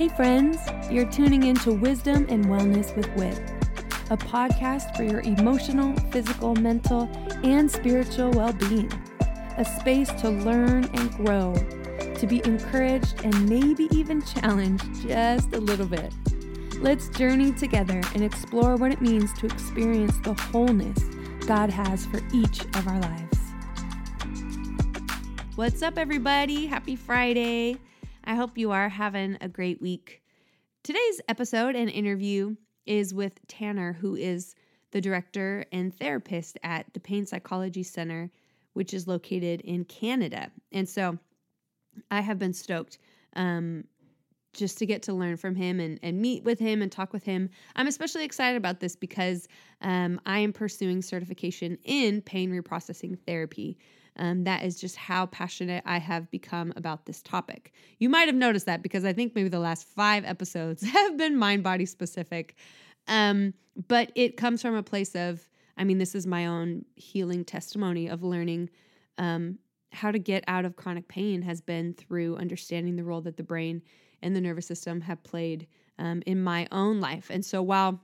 Hey friends, you're tuning into Wisdom and Wellness with Wit, a podcast for your emotional, physical, mental, and spiritual well-being. A space to learn and grow, to be encouraged and maybe even challenged just a little bit. Let's journey together and explore what it means to experience the wholeness God has for each of our lives. What's up, everybody? Happy Friday. I hope you are having a great week. Today's episode and interview is with Tanner, who is the director and therapist at the Pain Psychology Center, which is located in Canada. And so I have been stoked just to get to learn from him and meet with him and talk with him. I'm especially excited about this because I am pursuing certification in pain reprocessing therapy. That is just how passionate I have become about this topic. You might have noticed that because I think maybe the last 5 episodes have been mind-body specific. But it comes from a place of, this is my own healing testimony of learning how to get out of chronic pain has been through understanding the role that the brain and the nervous system have played in my own life. And so while,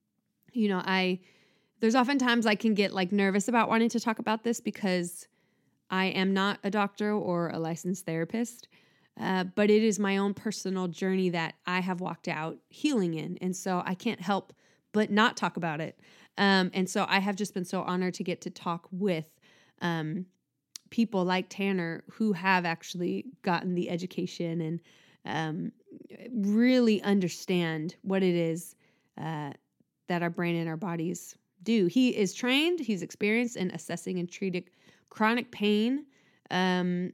there's oftentimes I can get nervous about wanting to talk about this because I am not a doctor or a licensed therapist, but it is my own personal journey that I have walked out healing in. And so I can't help but not talk about it. And so I have just been so honored to get to talk with people like Tanner who have actually gotten the education and really understand what it is that our brain and our bodies do. He is trained, he's experienced in assessing and treating chronic pain. And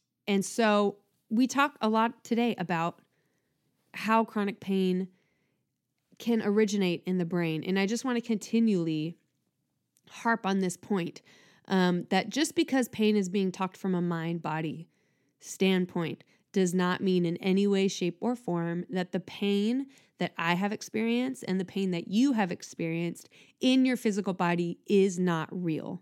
so we talk a lot today about how chronic pain can originate in the brain. And I just want to continually harp on this point that just because pain is being talked from a mind-body standpoint does not mean in any way, shape, or form that the pain that I have experienced and the pain that you have experienced in your physical body is not real.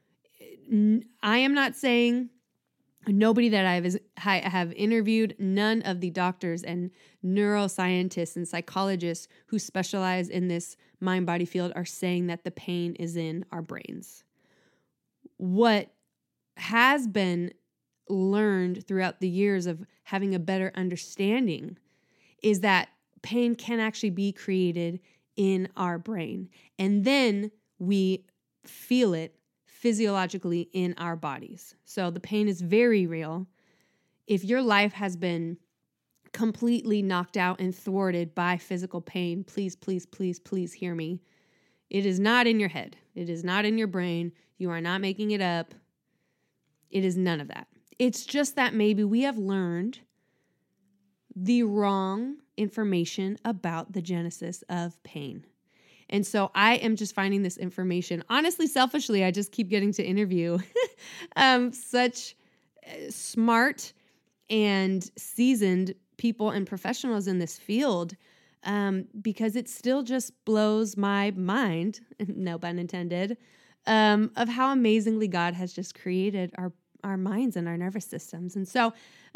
I am not saying nobody that I have interviewed, none of the doctors and neuroscientists and psychologists who specialize in this mind-body field are saying that the pain is in our brains. What has been learned throughout the years of having a better understanding is that pain can actually be created in our brain. And then we feel it physiologically in our bodies. So the pain is very real. If your life has been completely knocked out and thwarted by physical pain, please, please, please, please hear me. It is not in your head. It is not in your brain. You are not making it up. It is none of that. It's just that maybe we have learned the wrong information about the genesis of pain. And so I am just finding this information. Honestly, selfishly, I just keep getting to interview such smart and seasoned people and professionals in this field because it still just blows my mind, no pun intended, of how amazingly God has just created our minds and our nervous systems. And so,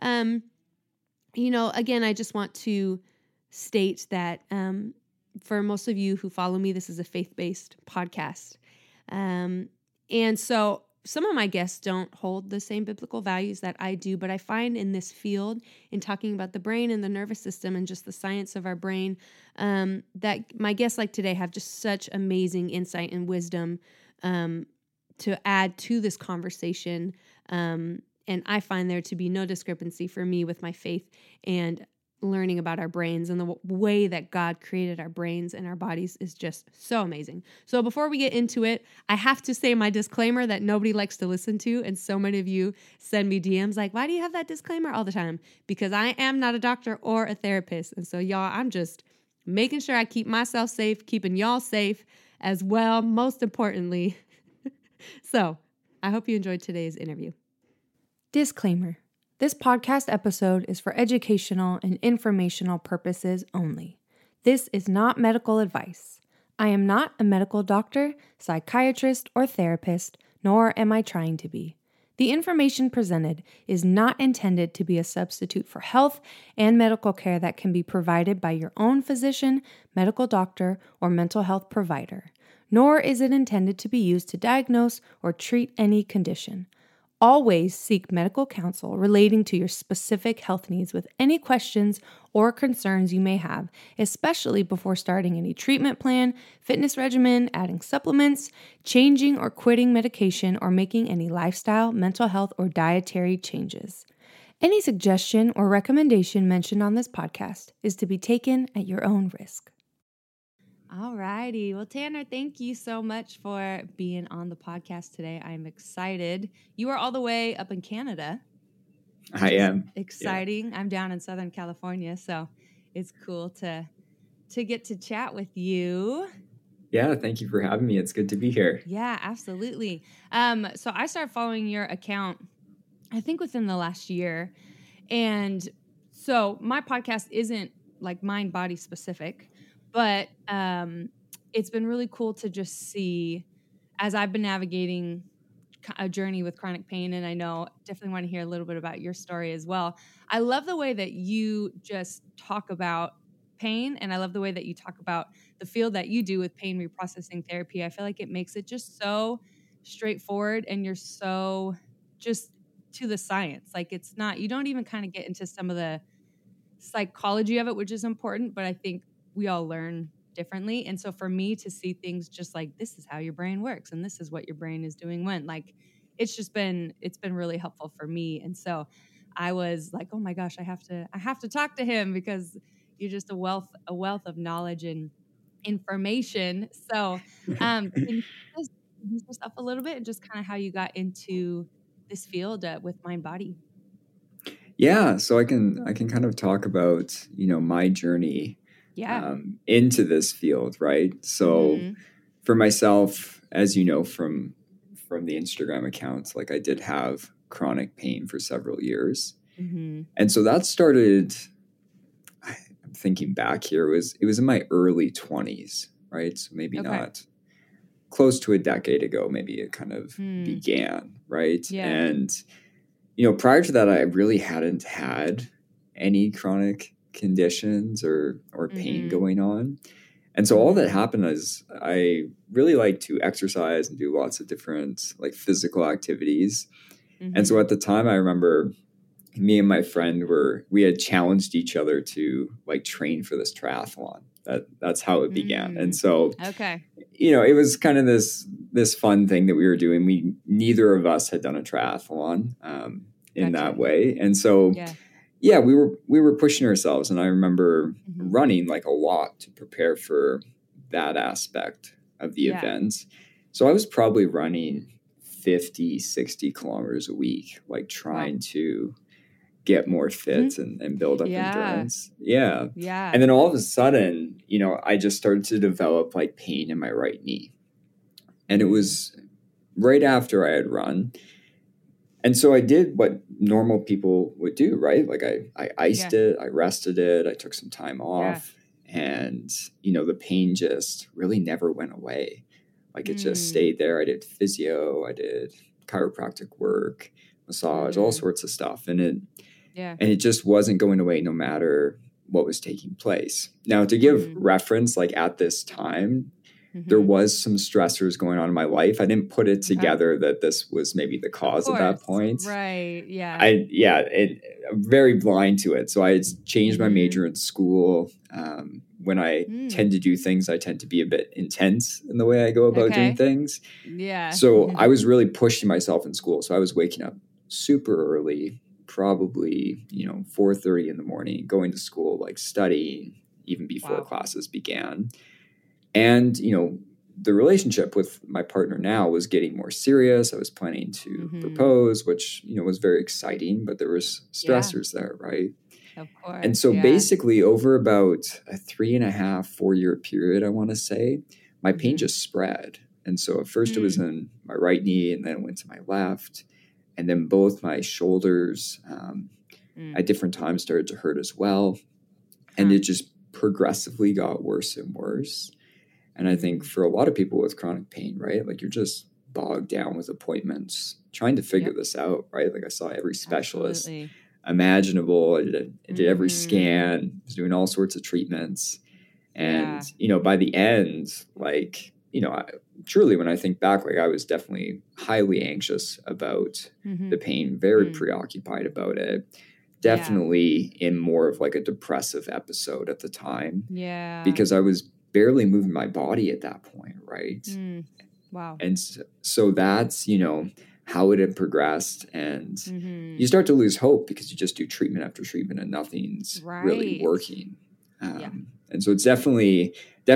again, I just want to state that for most of you who follow me, this is a faith-based podcast. And so some of my guests don't hold the same biblical values that I do, but I find in this field, in talking about the brain and the nervous system and just the science of our brain, that my guests like today have just such amazing insight and wisdom to add to this conversation. And I find there to be no discrepancy for me with my faith and learning about our brains, and the way that God created our brains and our bodies is just so amazing. So before we get into it, I have to say my disclaimer that nobody likes to listen to. And so many of you send me DMs like, why do you have that disclaimer all the time? Because I am not a doctor or a therapist. And so y'all, I'm just making sure I keep myself safe, keeping y'all safe as well, most importantly. So I hope you enjoyed today's interview. Disclaimer. This podcast episode is for educational and informational purposes only. This is not medical advice. I am not a medical doctor, psychiatrist, or therapist, nor am I trying to be. The information presented is not intended to be a substitute for health and medical care that can be provided by your own physician, medical doctor, or mental health provider, nor is it intended to be used to diagnose or treat any condition. Always seek medical counsel relating to your specific health needs with any questions or concerns you may have, especially before starting any treatment plan, fitness regimen, adding supplements, changing or quitting medication, or making any lifestyle, mental health, or dietary changes. Any suggestion or recommendation mentioned on this podcast is to be taken at your own risk. All righty. Well, Tanner, thank you so much for being on the podcast today. I'm excited. You are all the way up in Canada. I am. Exciting. Yeah. I'm down in Southern California, so it's cool to get to chat with you. Yeah, thank you for having me. It's good to be here. Yeah, absolutely. So I started following your account, I think within the last year. And so my podcast isn't like mind body specific, but it's been really cool to just see as I've been navigating a journey with chronic pain. And I know definitely want to hear a little bit about your story as well. I love the way that you just talk about pain. And I love the way that you talk about the field that you do with pain reprocessing therapy. I feel like it makes it just so straightforward and you're so just to the science. Like it's not, you don't even kind of get into some of the psychology of it, which is important, but I think we all learn differently. And so for me to see things just like this is how your brain works and this is what your brain is doing when, like it's been really helpful for me. And so I was like, oh my gosh, I have to talk to him because you're just a wealth of knowledge and information. So can you just introduce yourself a little bit and just kind of how you got into this field with mind body? Yeah, so I can kind of talk about, my journey into this field, right? So for myself, as you know from the Instagram accounts, like I did have chronic pain for several years. And so that started, I'm thinking back here, it was in my early 20s, right? So maybe not close to a decade ago, maybe it kind of began, right? Yeah. And prior to that, I really hadn't had any chronic conditions or pain going on. And so all that happened is I really like to exercise and do lots of different like physical activities. And so at the time, I remember me and my friend we had challenged each other to like train for this triathlon. That's how it began. And so, it was kind of this fun thing that we were doing. Neither of us had done a triathlon in that way. And so, we were pushing ourselves. And I remember running like a lot to prepare for that aspect of the event. So I was probably running 50, 60 kilometers a week, like trying to get more fit and build up endurance. Yeah. And then all of a sudden, I just started to develop like pain in my right knee. And it was right after I had run. And so I did what normal people would do, right? Like I iced it, I rested it, I took some time off. And, the pain just really never went away. Like it just stayed there. I did physio, I did chiropractic work, massage, all sorts of stuff. And it just wasn't going away no matter what was taking place. Now, to give reference, like at this time, there was some stressors going on in my life. I didn't put it together that this was maybe the cause at that point. Right. Yeah. I'm very blind to it. So I changed my major in school. When I tend to do things, I tend to be a bit intense in the way I go about doing things. Yeah. So I was really pushing myself in school. So I was waking up super early, probably, 4:30 in the morning, going to school, like studying even before classes began. And, the relationship with my partner now was getting more serious. I was planning to propose, which, was very exciting, but there was stressors there, right? Of course. And so basically over about a 3.5, 4-year period, I want to say, my pain just spread. And so at first it was in my right knee and then it went to my left. And then both my shoulders at different times started to hurt as well. And it just progressively got worse and worse. And I think for a lot of people with chronic pain, right, like you're just bogged down with appointments trying to figure Yep. this out, right? Like I saw every specialist Absolutely. imaginable. I did every Mhm. scan, was doing all sorts of treatments. And, Yeah. by the end, like, truly, when I think back, like I was definitely highly anxious about the Mhm. pain, very Mm. preoccupied about it. Yeah. Definitely in more of like a depressive episode at the time Yeah. because I was barely moving my body at that point, right? Mm. Wow. And so that's, how it had progressed. And you Mhm. start to lose hope because you just do treatment after treatment and nothing's really Right. working. Yeah. And so it's definitely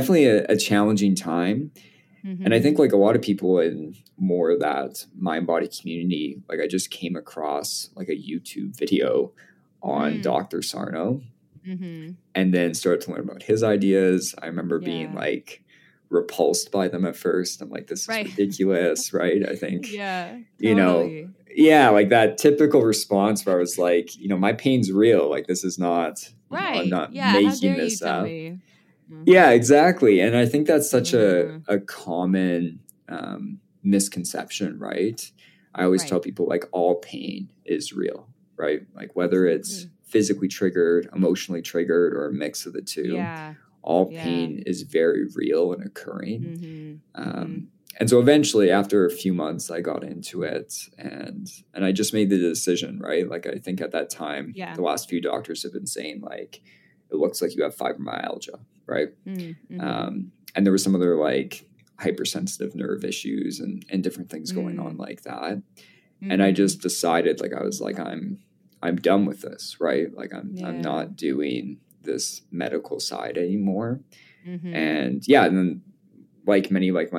a challenging time. And I think Mhm. like a lot of people in more of that mind body community, like I just came across like a YouTube video on Mm. Dr. Sarno Mhm. and then started to learn about his ideas. I remember being Yeah. like repulsed by them at first. I'm like, this is Right. ridiculous, right? I think, Yeah. you know, Totally. yeah, like that typical response where I was like, my pain's real. Like this is not, I'm Right. not Yeah. How making dare you this tell up. me? Yeah, Mhm. exactly. And I think that's such Mhm. a common misconception, right? I always tell Right. people like all pain is real, right? Like whether it's Absolutely. physically triggered, emotionally triggered, or a mix of the two, Yeah. all Yeah. pain is very real and occurring. Mhm. Mhm. And so eventually, after a few months, I got into it, and I just made the decision, right? Like I think at that time, Yeah. the last few doctors have been saying like, it looks like you have fibromyalgia, right? Mhm. And there was some other like hypersensitive nerve issues and different things going on Mm. like that. And I Mhm. just decided like I was like I'm done with this, right? Like I'm Yeah. not doing this medical side anymore. Mhm. And yeah, and then like many like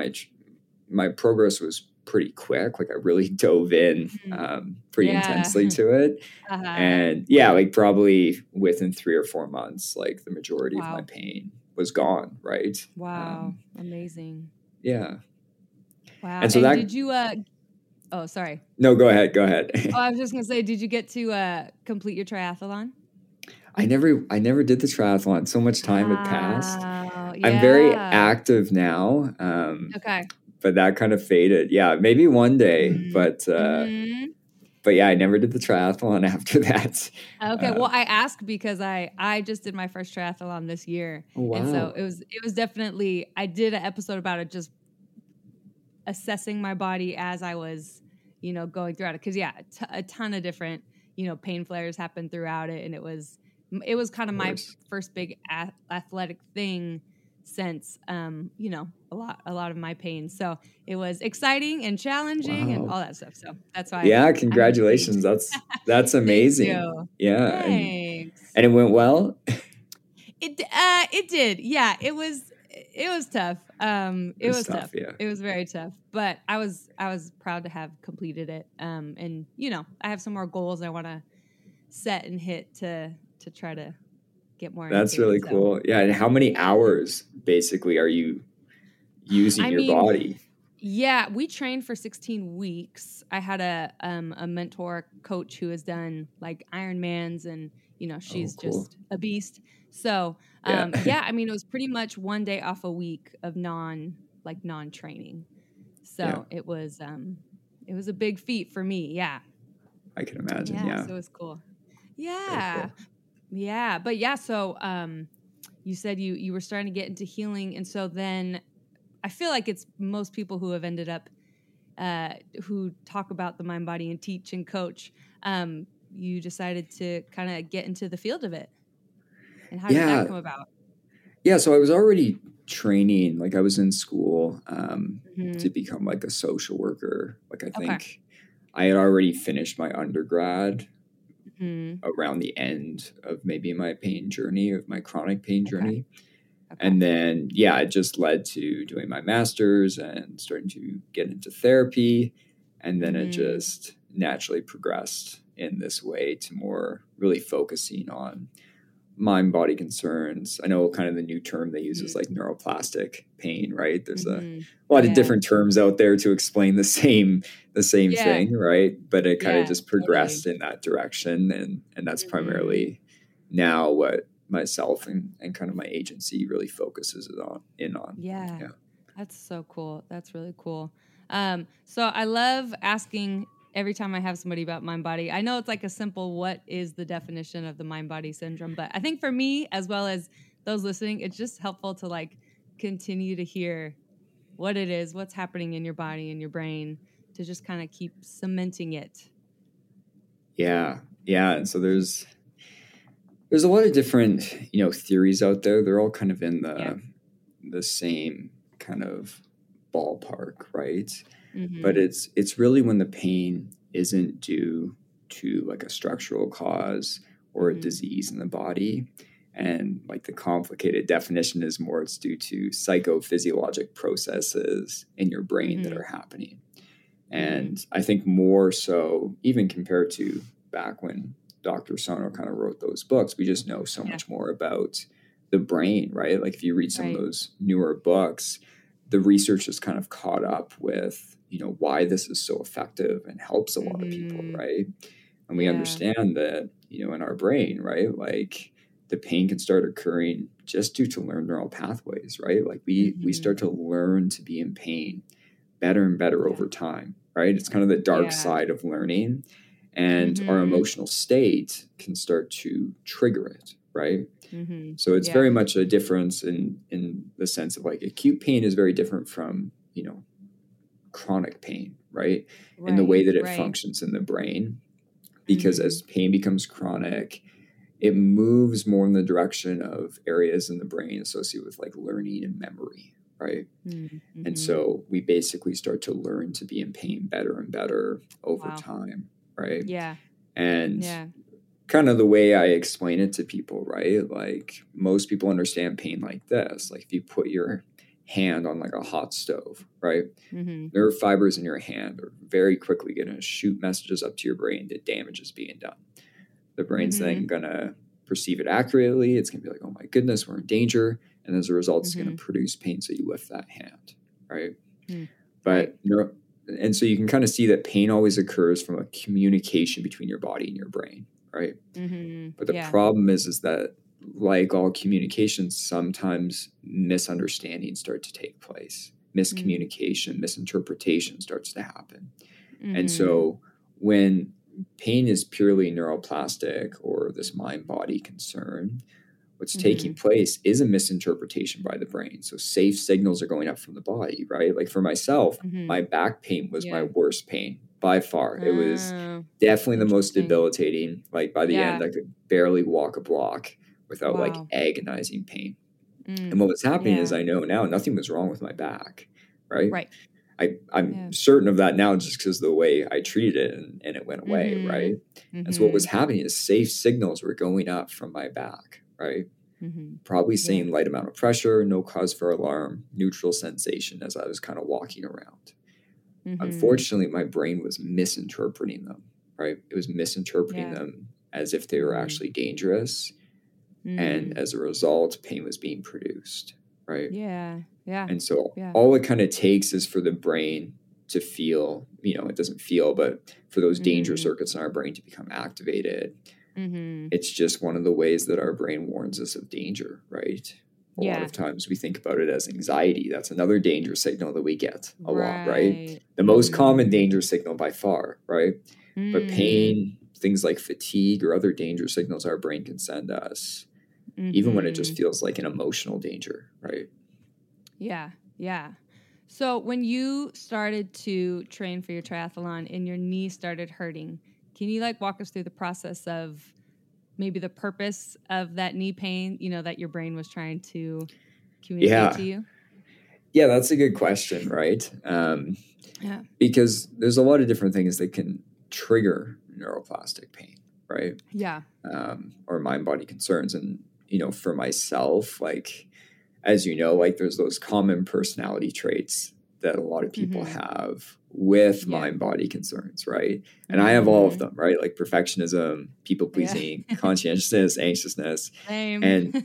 my progress was pretty quick. Like I really dove in Mhm. pretty Yeah. intensely to it. Uh-huh. And yeah, like probably within 3 or 4 months, like the majority of my Wow. pain was gone. Right. Wow. Amazing. Yeah. Wow. And so And that, did you oh, sorry. no, go ahead. Go Oh, ahead. I was just going to say, did you get to complete your triathlon? I never did the triathlon. So much time had passed. Wow. I'm very Yeah. active now. Okay. But that kind of faded. Yeah. Maybe one day, Mhm. but yeah, I never did the triathlon after that. Okay, Uh, well, I ask because I just did my first triathlon this year, oh, and so wow. it was definitely I did an episode about it, just assessing my body as I was, going throughout it. Because yeah, a ton of different pain flares happened throughout it, and it was kind Of of my course. first big athletic thing since a lot of my pain. So it was exciting and challenging and Wow. all that stuff. So that's why Yeah, I'm intrigued. congratulations. That's Thank amazing. you. Yeah, Thanks. and it went well? It did. Yeah, it was tough. It It was was tough, tough. yeah. It was very tough, but I was proud to have completed it. And I have some more goals I want to set and hit to try to get more That's into it. really So, cool. Yeah, and how many yeah. hours basically are you using I your mean, body? yeah, we trained for 16 weeks. I had a mentor coach who has done like Ironmans, and Oh, she's cool. just a beast. So Yeah. yeah, I mean it was pretty much one day off a week of non training. Yeah, So it was a big feat for me. Yeah. I can imagine. Yeah. Yeah, So it was cool. very Yeah. cool. Yeah. But yeah, so you said you were starting to get into healing, and so then I feel like it's most people who have ended up who talk about the mind, body, and teach and coach. You decided to kind of get into the field of it, and how did that Yeah, come about? yeah. So I was already training, like I was in school Hmm. to become like a social worker. Like I Okay. think I had already finished my undergrad Hmm. around the end of maybe my pain journey, of my chronic pain Okay. journey. Okay. And then, yeah, it just led to doing my master's and starting to get into therapy. And then it Hmm. just naturally progressed in this way to more really focusing on mind body concerns. I know kind of the new term they use is like neuroplastic pain, right? There's a Hmm. lot of Yeah. different terms out there to explain the same Yeah. thing, right? But it kind of Yeah. just Totally. progressed in that direction, and that's Hmm. primarily now what myself and kind of my agency really focuses it on. Yeah. Yeah. That's so cool. That's really cool. So I love asking every time I have somebody about mind body. I know it's like a simple, what is the definition of the mind body syndrome? But I think for me, as well as those listening, it's just helpful to like continue to hear what it is, what's happening in your body and your brain, to just kind of keep cementing it. Yeah. And so there's a lot of different, theories out there. They're all kind of in the same kind of ballpark, right? Mm-hmm. But it's really when the pain isn't due to like a structural cause or a disease in the body. And like the complicated definition is more it's due to psychophysiologic processes in your brain that are happening. And I think more so, even compared to back when Dr. Sarno kind of wrote those books, we just know so much more about the brain, right? Like if you read some of those newer books, the research is kind of caught up with, why this is so effective and helps a lot of people, right? And we understand that, in our brain, right? Like the pain can start occurring just due to learned neural pathways, right? Like we start to learn to be in pain better and better over time, right? It's kind of the dark side of learning. And our emotional state can start to trigger it, right? So it's very much a difference in the sense of like acute pain is very different from, chronic pain, right? In the way that it functions in the brain. Because as pain becomes chronic, it moves more in the direction of areas in the brain associated with like learning and memory, right? And so we basically start to learn to be in pain better and better over time, right? And kind of the way I explain it to people, right? Like most people understand pain like this. Like if you put your hand on like a hot stove, right? Nerve fibers in your hand are very quickly going to shoot messages up to your brain that damage is being done. The brain's then going to perceive it accurately. It's going to be like, oh my goodness, we're in danger. And as a result, it's going to produce pain. So you lift that hand, right? But and so you can kind of see that pain always occurs from a communication between your body and your brain, right? But the problem is that like all communications, sometimes misunderstandings start to take place. Miscommunication, misinterpretation starts to happen. And so when pain is purely neuroplastic or this mind-body concern, what's taking place is a misinterpretation by the brain. So safe signals are going up from the body, right? Like for myself, my back pain was my worst pain by far. It was definitely the most debilitating. Like by the end, I could barely walk a block without like agonizing pain. And what was happening is I know now nothing was wrong with my back, right? I'm certain of that now just because of the way I treated it and it went away, right? And so what was happening is safe signals were going up from my back, right? Probably saying light amount of pressure, no cause for alarm, neutral sensation as I was kind of walking around. Unfortunately, my brain was misinterpreting them, right? It was misinterpreting them as if they were actually dangerous. And as a result, pain was being produced, right? And so all it kind of takes is for the brain to feel, it doesn't feel, but for those danger circuits in our brain to become activated. It's just one of the ways that our brain warns us of danger, right? A lot of times we think about it as anxiety. That's another danger signal that we get a lot, right? The most common danger signal by far, right? But pain, things like fatigue or other danger signals our brain can send us, even when it just feels like an emotional danger, right? Yeah. So when you started to train for your triathlon and your knee started hurting, can you like walk us through the process of maybe the purpose of that knee pain, that your brain was trying to communicate to you? Yeah, that's a good question, right? Because there's a lot of different things that can trigger neuroplastic pain, right? Or mind-body concerns. And, for myself, like, as you know, like there's those common personality traits that a lot of people have with mind-body concerns, right? And I have all of them, right? Like perfectionism, people-pleasing, conscientiousness, anxiousness. Same. And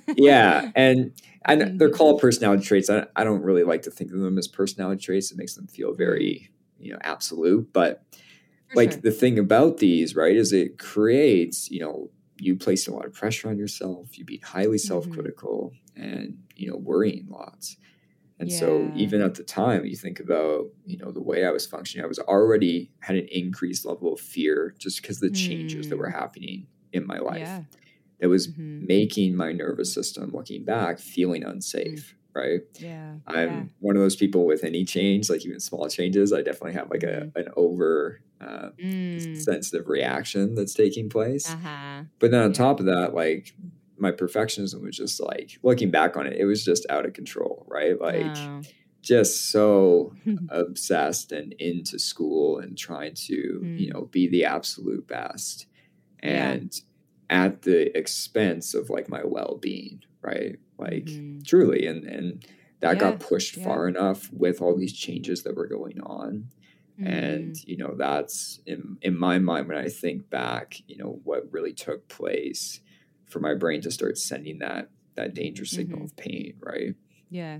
and they're called personality traits. I don't really like to think of them as personality traits. It makes them feel very, absolute. But the thing about these, right, is it creates, you place a lot of pressure on yourself. You be highly self-critical and, worrying lots. And so even at the time, you think about, the way I was functioning, I was already had an increased level of fear just because of the changes that were happening in my life that was making my nervous system, looking back, feeling unsafe. Right. I'm one of those people with any change, like even small changes, I definitely have like an over sensitive reaction that's taking place. But then on top of that, like my perfectionism was just like, looking back on it, it was just out of control, right? Like just so obsessed and into school and trying to, be the absolute best. And at the expense of like my well-being, right? Like truly. And that got pushed far enough with all these changes that were going on. And, that's in my mind, when I think back, what really took place for my brain to start sending that danger signal of pain, right? Yeah.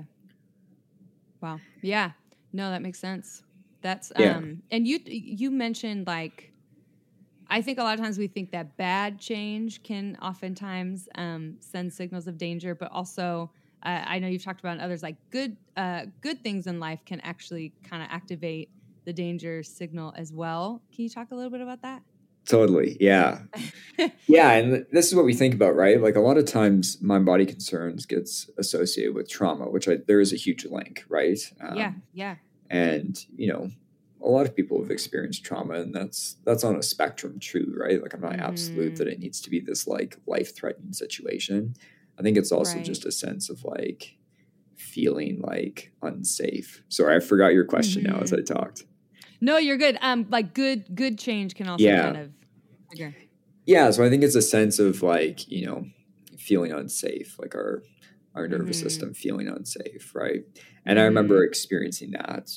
Wow. Yeah. No, that makes sense. That's and you mentioned, like, I think a lot of times we think that bad change can oftentimes send signals of danger, but also I know you've talked about in others, like good things in life can actually kind of activate the danger signal as well. Can you talk a little bit about that? Totally. Yeah. Yeah. And this is what we think about, right? Like a lot of times mind body concerns gets associated with trauma, which there is a huge link, right? Yeah. And, a lot of people have experienced trauma, and that's on a spectrum too, right? Like I'm not absolute that it needs to be this like life-threatening situation. I think it's also just a sense of like feeling like unsafe. Sorry, I forgot your question now as I talked. No, you're good. Like good change can also kind of trigger. Yeah, so I think it's a sense of like, feeling unsafe, like our nervous system feeling unsafe, right? And I remember experiencing that,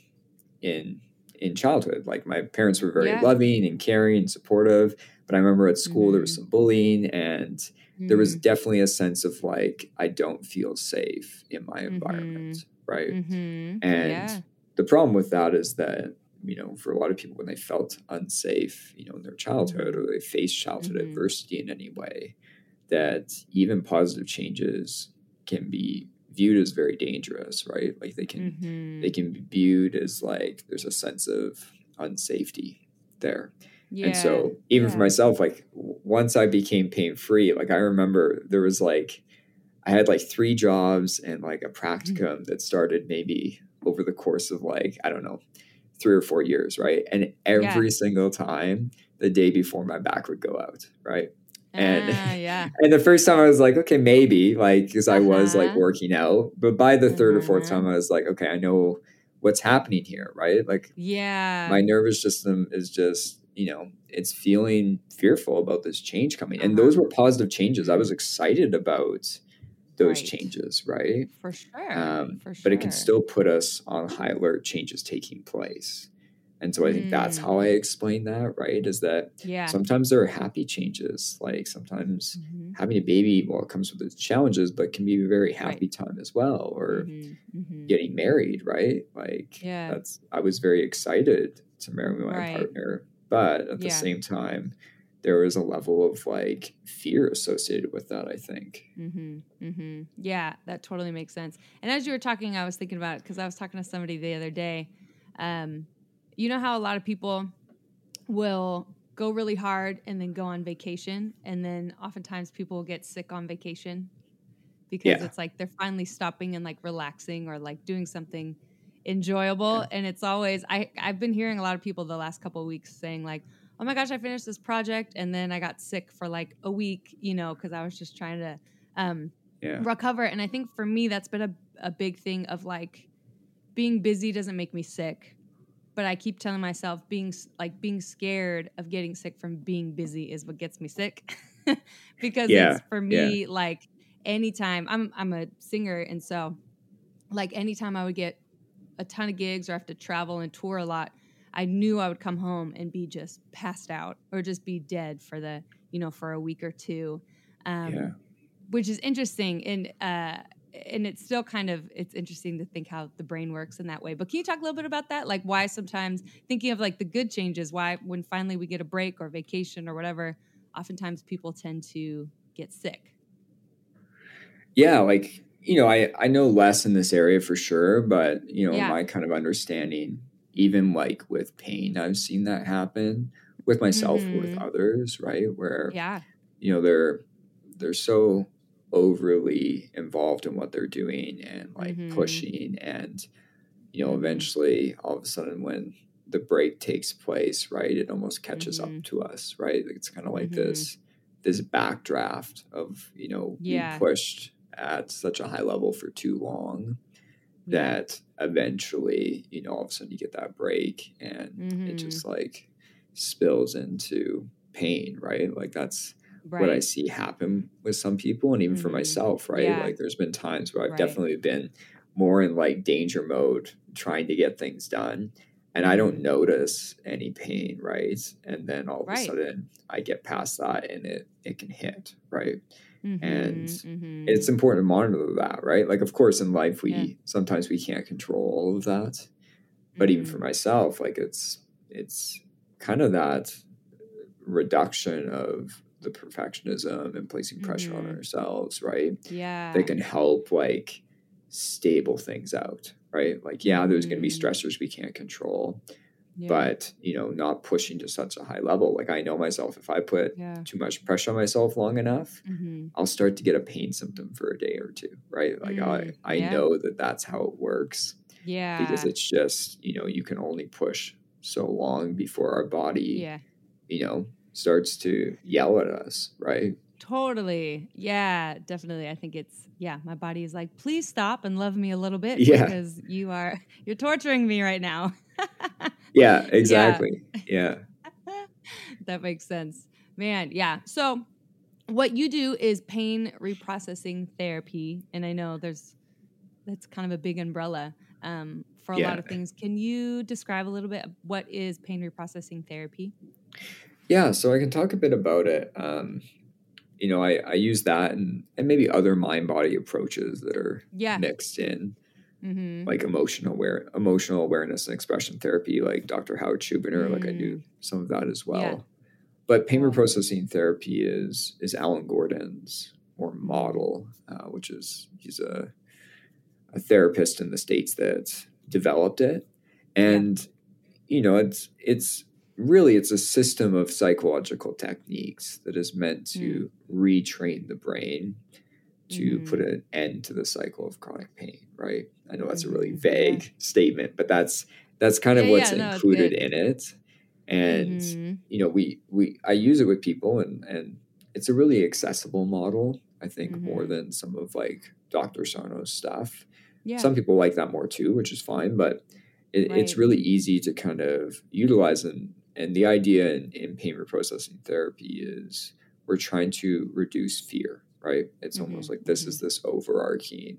in childhood. Like my parents were very loving and caring and supportive, but I remember at school there was some bullying, and there was definitely a sense of like I don't feel safe in my environment, right? And the problem with that is that, for a lot of people, when they felt unsafe, in their childhood, or they faced childhood adversity in any way, that even positive changes can be viewed as very dangerous, right? Like they can be viewed as like there's a sense of unsafety there. And so even for myself, like once I became pain free, like I remember there was like I had like 3 jobs and like a practicum that started maybe over the course of like, I don't know, 3 or 4 years, right? And every single time the day before my back would go out, right? And and the first time I was like, okay, maybe, like, because I was like working out. But by the third or fourth time, I was like, okay, I know what's happening here, right? Like, my nervous system is just, it's feeling fearful about this change coming. And those were positive changes. I was excited about those changes, right? For sure. But it can still put us on high alert, changes taking place. And so I think that's how I explain that, right? Is that sometimes there are happy changes. Like sometimes having a baby, well, it comes with its challenges, but can be a very happy time as well. Or getting married, right? Like I was very excited to marry my partner. But at the same time, there was a level of like fear associated with that, I think. Yeah, that totally makes sense. And as you were talking, I was thinking about it because I was talking to somebody the other day. You know how a lot of people will go really hard and then go on vacation, and then oftentimes people will get sick on vacation because it's like they're finally stopping and like relaxing or like doing something enjoyable. And it's always I've been hearing a lot of people the last couple of weeks saying like, oh my gosh, I finished this project and then I got sick for like a week, because I was just trying to recover. And I think for me, that's been a big thing of like being busy doesn't make me sick. But I keep telling myself being scared of getting sick from being busy is what gets me sick. Because it's for me, like anytime I'm a singer. And so like anytime I would get a ton of gigs or have to travel and tour a lot, I knew I would come home and be just passed out or just be dead for for a week or two, which is interesting. And it's still it's interesting to think how the brain works in that way. But can you talk a little bit about that? Like why sometimes thinking of like the good changes, why when finally we get a break or vacation or whatever, oftentimes people tend to get sick. Yeah, like I know less in this area for sure, but Yeah. my kind of understanding, even like with pain, I've seen that happen with myself or with others, right? Where Yeah. they're so overly involved in what they're doing and like pushing, and eventually all of a sudden when the break takes place, right, it almost catches up to us, right? It's kind of like this backdraft of being Yeah. pushed at such a high level for too long Yeah. that eventually all of a sudden you get that break and it just like spills into pain, right? Like that's what I Right. see happen with some people, and even for myself, right? Yeah. Like there's been times where I've Right. definitely been more in like danger mode trying to get things done, and I don't notice any pain, right? And then all of a sudden I get past that and it can hit, right? And it's important to monitor that, right? Like, of course, in life, sometimes we can't control all of that. But even for myself, like it's kind of that reduction of the perfectionism and placing pressure on ourselves, right? Yeah. That can help like stable things out, right? Like, yeah, there's going to be stressors we can't control, but not pushing to such a high level. Like I know myself, if I put too much pressure on myself long enough, I'll start to get a pain symptom for a day or two, right? Like I know that that's how it works. Yeah. Because it's just, you can only push so long before our body, starts to yell at us, right? Totally. Yeah, definitely. I think my body is like, please stop and love me a little bit because you're torturing me right now. Yeah, exactly. Yeah. That makes sense. Man, yeah. So what you do is pain reprocessing therapy. And I know that's kind of a big umbrella for a lot of things. Can you describe a little bit of what is pain reprocessing therapy? Yeah, so I can talk a bit about it. I use that and maybe other mind-body approaches that are mixed in, like emotional awareness and expression therapy, like Dr. Howard Schubiner. Like I do some of that as well. Yeah. But pain reprocessing therapy is Alan Gordon's or model, which is he's a therapist in the States that developed it, and it's really it's a system of psychological techniques that is meant to retrain the brain to put an end to the cycle of chronic pain, right? I know that's a really vague statement, but that's kind of what's included in it. And I use it with people, and it's a really accessible model, I think, more than some of like Dr. Sarno's stuff. Yeah. Some people like that more too, which is fine, but it's really easy to kind of utilize. And the idea in pain reprocessing therapy is we're trying to reduce fear, right? It's almost like this is this overarching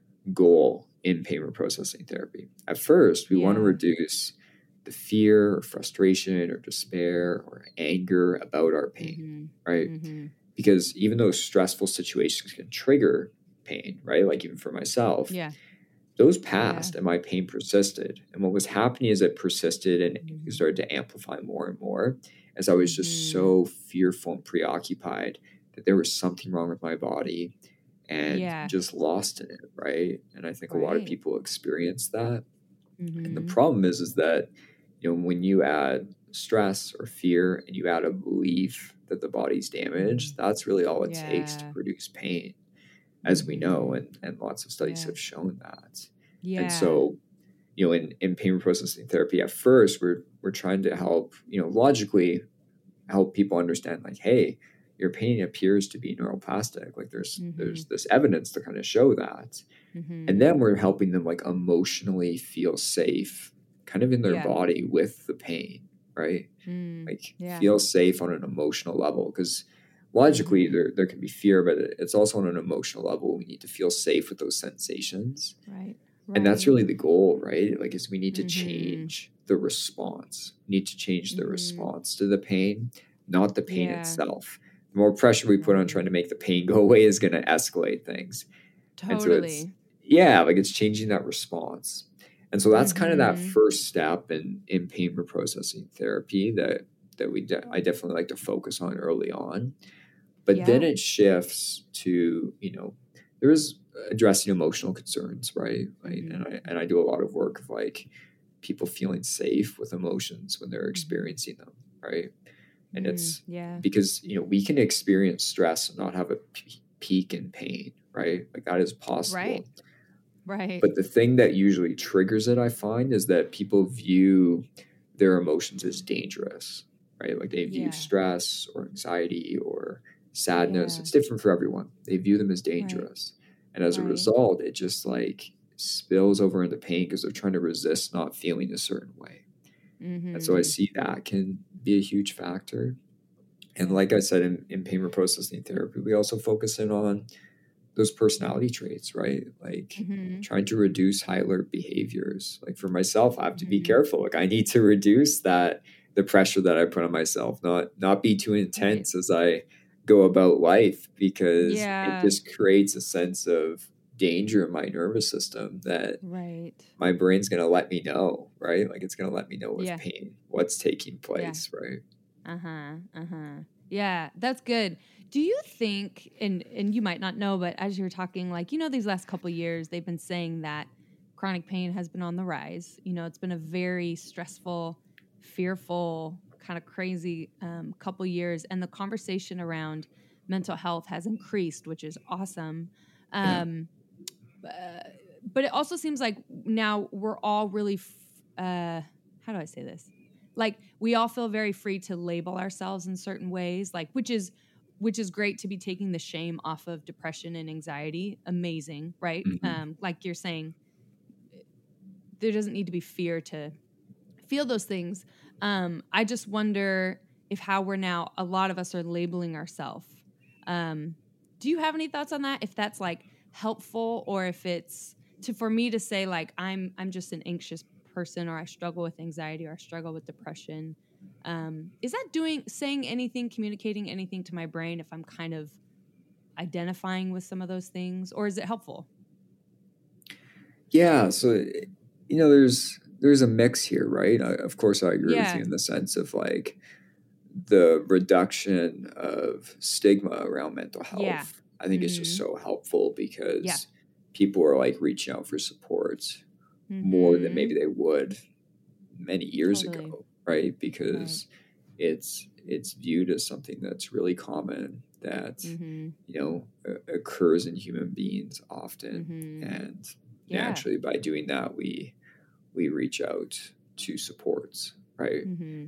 goal in pain reprocessing therapy. At first, we want to reduce the fear or frustration or despair or anger about our pain, right? Because even though stressful situations can trigger pain, right? Like even for myself, those passed and my pain persisted. And what was happening is it persisted and it started to amplify more and more as I was just so fearful and preoccupied that there was something wrong with my body and just lost in it, right? And I think a lot of people experience that. And the problem is that, when you add stress or fear and you add a belief that the body's damaged, that's really all it takes to produce pain, as we know, and lots of studies have shown that. And so, in pain reprocessing therapy, at first we're trying to help, logically help people understand, like, hey, your pain appears to be neuroplastic. Like there's this evidence to kind of show that. And then we're helping them like emotionally feel safe kind of in their body with the pain, right? Like feel safe on an emotional level, because logically there can be fear, but it's also on an emotional level. We need to feel safe with those sensations. Right. And that's really the goal, right? Like is we need to change the response. We need to change the response to the pain, not the pain itself. The more pressure we put on trying to make the pain go away is going to escalate things. Totally. And so it's changing that response. And so that's kind of that first step in pain reprocessing therapy that I definitely like to focus on early on. But then it shifts to, there's addressing emotional concerns, right? Like, and I do a lot of work of like people feeling safe with emotions when they're experiencing them, right? And it's because, you know, we can experience stress and not have a peak in pain, right? Like that is possible. Right. But the thing that usually triggers it, I find, is that people view their emotions as dangerous, right? Like they view stress or anxiety or sadness. It's different for everyone. They view them as dangerous. And as a result, it just like spills over into pain because they're trying to resist not feeling a certain way. And so I see that can be a huge factor. And like I said, in pain reprocessing therapy, we also focus in on those personality traits, right? Like trying to reduce high alert behaviors. Like for myself, I have to be careful. Like I need to reduce the pressure that I put on myself, not be too intense as I go about life, because it just creates a sense of danger in my nervous system that my brain's going to let me know, right? Like it's going to let me know with pain, what's taking place, right? Yeah, that's good. Do you think, and you might not know, but as you're talking, like, you know, these last couple of years, they've been saying that chronic pain has been on the rise. You know, it's been a very stressful, fearful, kind of crazy couple years. And the conversation around mental health has increased, which is awesome. But it also seems like now we're all really, how do I say this? Like we all feel very free to label ourselves in certain ways, like which is great to be taking the shame off of depression and anxiety. Amazing, right? Like you're saying, there doesn't need to be fear to feel those things. I just wonder if how we're now, a lot of us are labeling ourselves. Do you have any thoughts on that? If that's like helpful, or if it's for me to say like I'm just an anxious person, or I struggle with anxiety, or I struggle with depression. Is that saying anything, communicating anything to my brain if I'm kind of identifying with some of those things, or is it helpful? Yeah. So, you know, there's a mix here, right? Of course, I agree with you in the sense of like the reduction of stigma around mental health. I think it's just so helpful because people are like reaching out for support more than maybe they would many years ago, right? Because it's viewed as something that's really common that you know occurs in human beings often, and naturally by doing that we reach out to supports, right?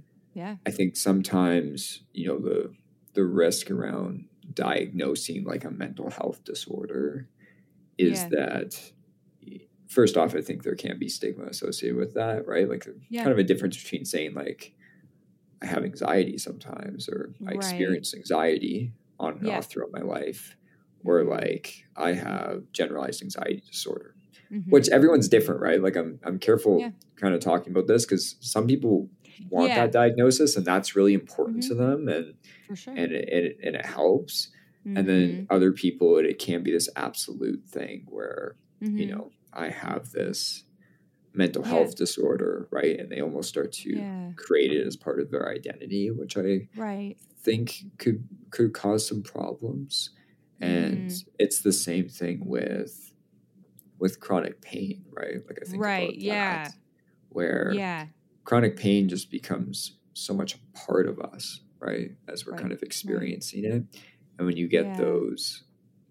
I think sometimes, you know, the risk around diagnosing like a mental health disorder is that, first off, I think there can be stigma associated with that, right? Like kind of a difference between saying like I have anxiety sometimes, or I experience anxiety on and off throughout my life, or like I have generalized anxiety disorder, which everyone's different, right? Like I'm careful kind of talking about this because some people want that diagnosis and that's really important to them, and for sure, and it helps. And then other people, it can be this absolute thing where you know I have this mental health disorder, right? And they almost start to create it as part of their identity, which I think could cause some problems. And it's the same thing with chronic pain, right? Like I think about that, where chronic pain just becomes so much a part of us, right? As we're kind of experiencing it. And when you get those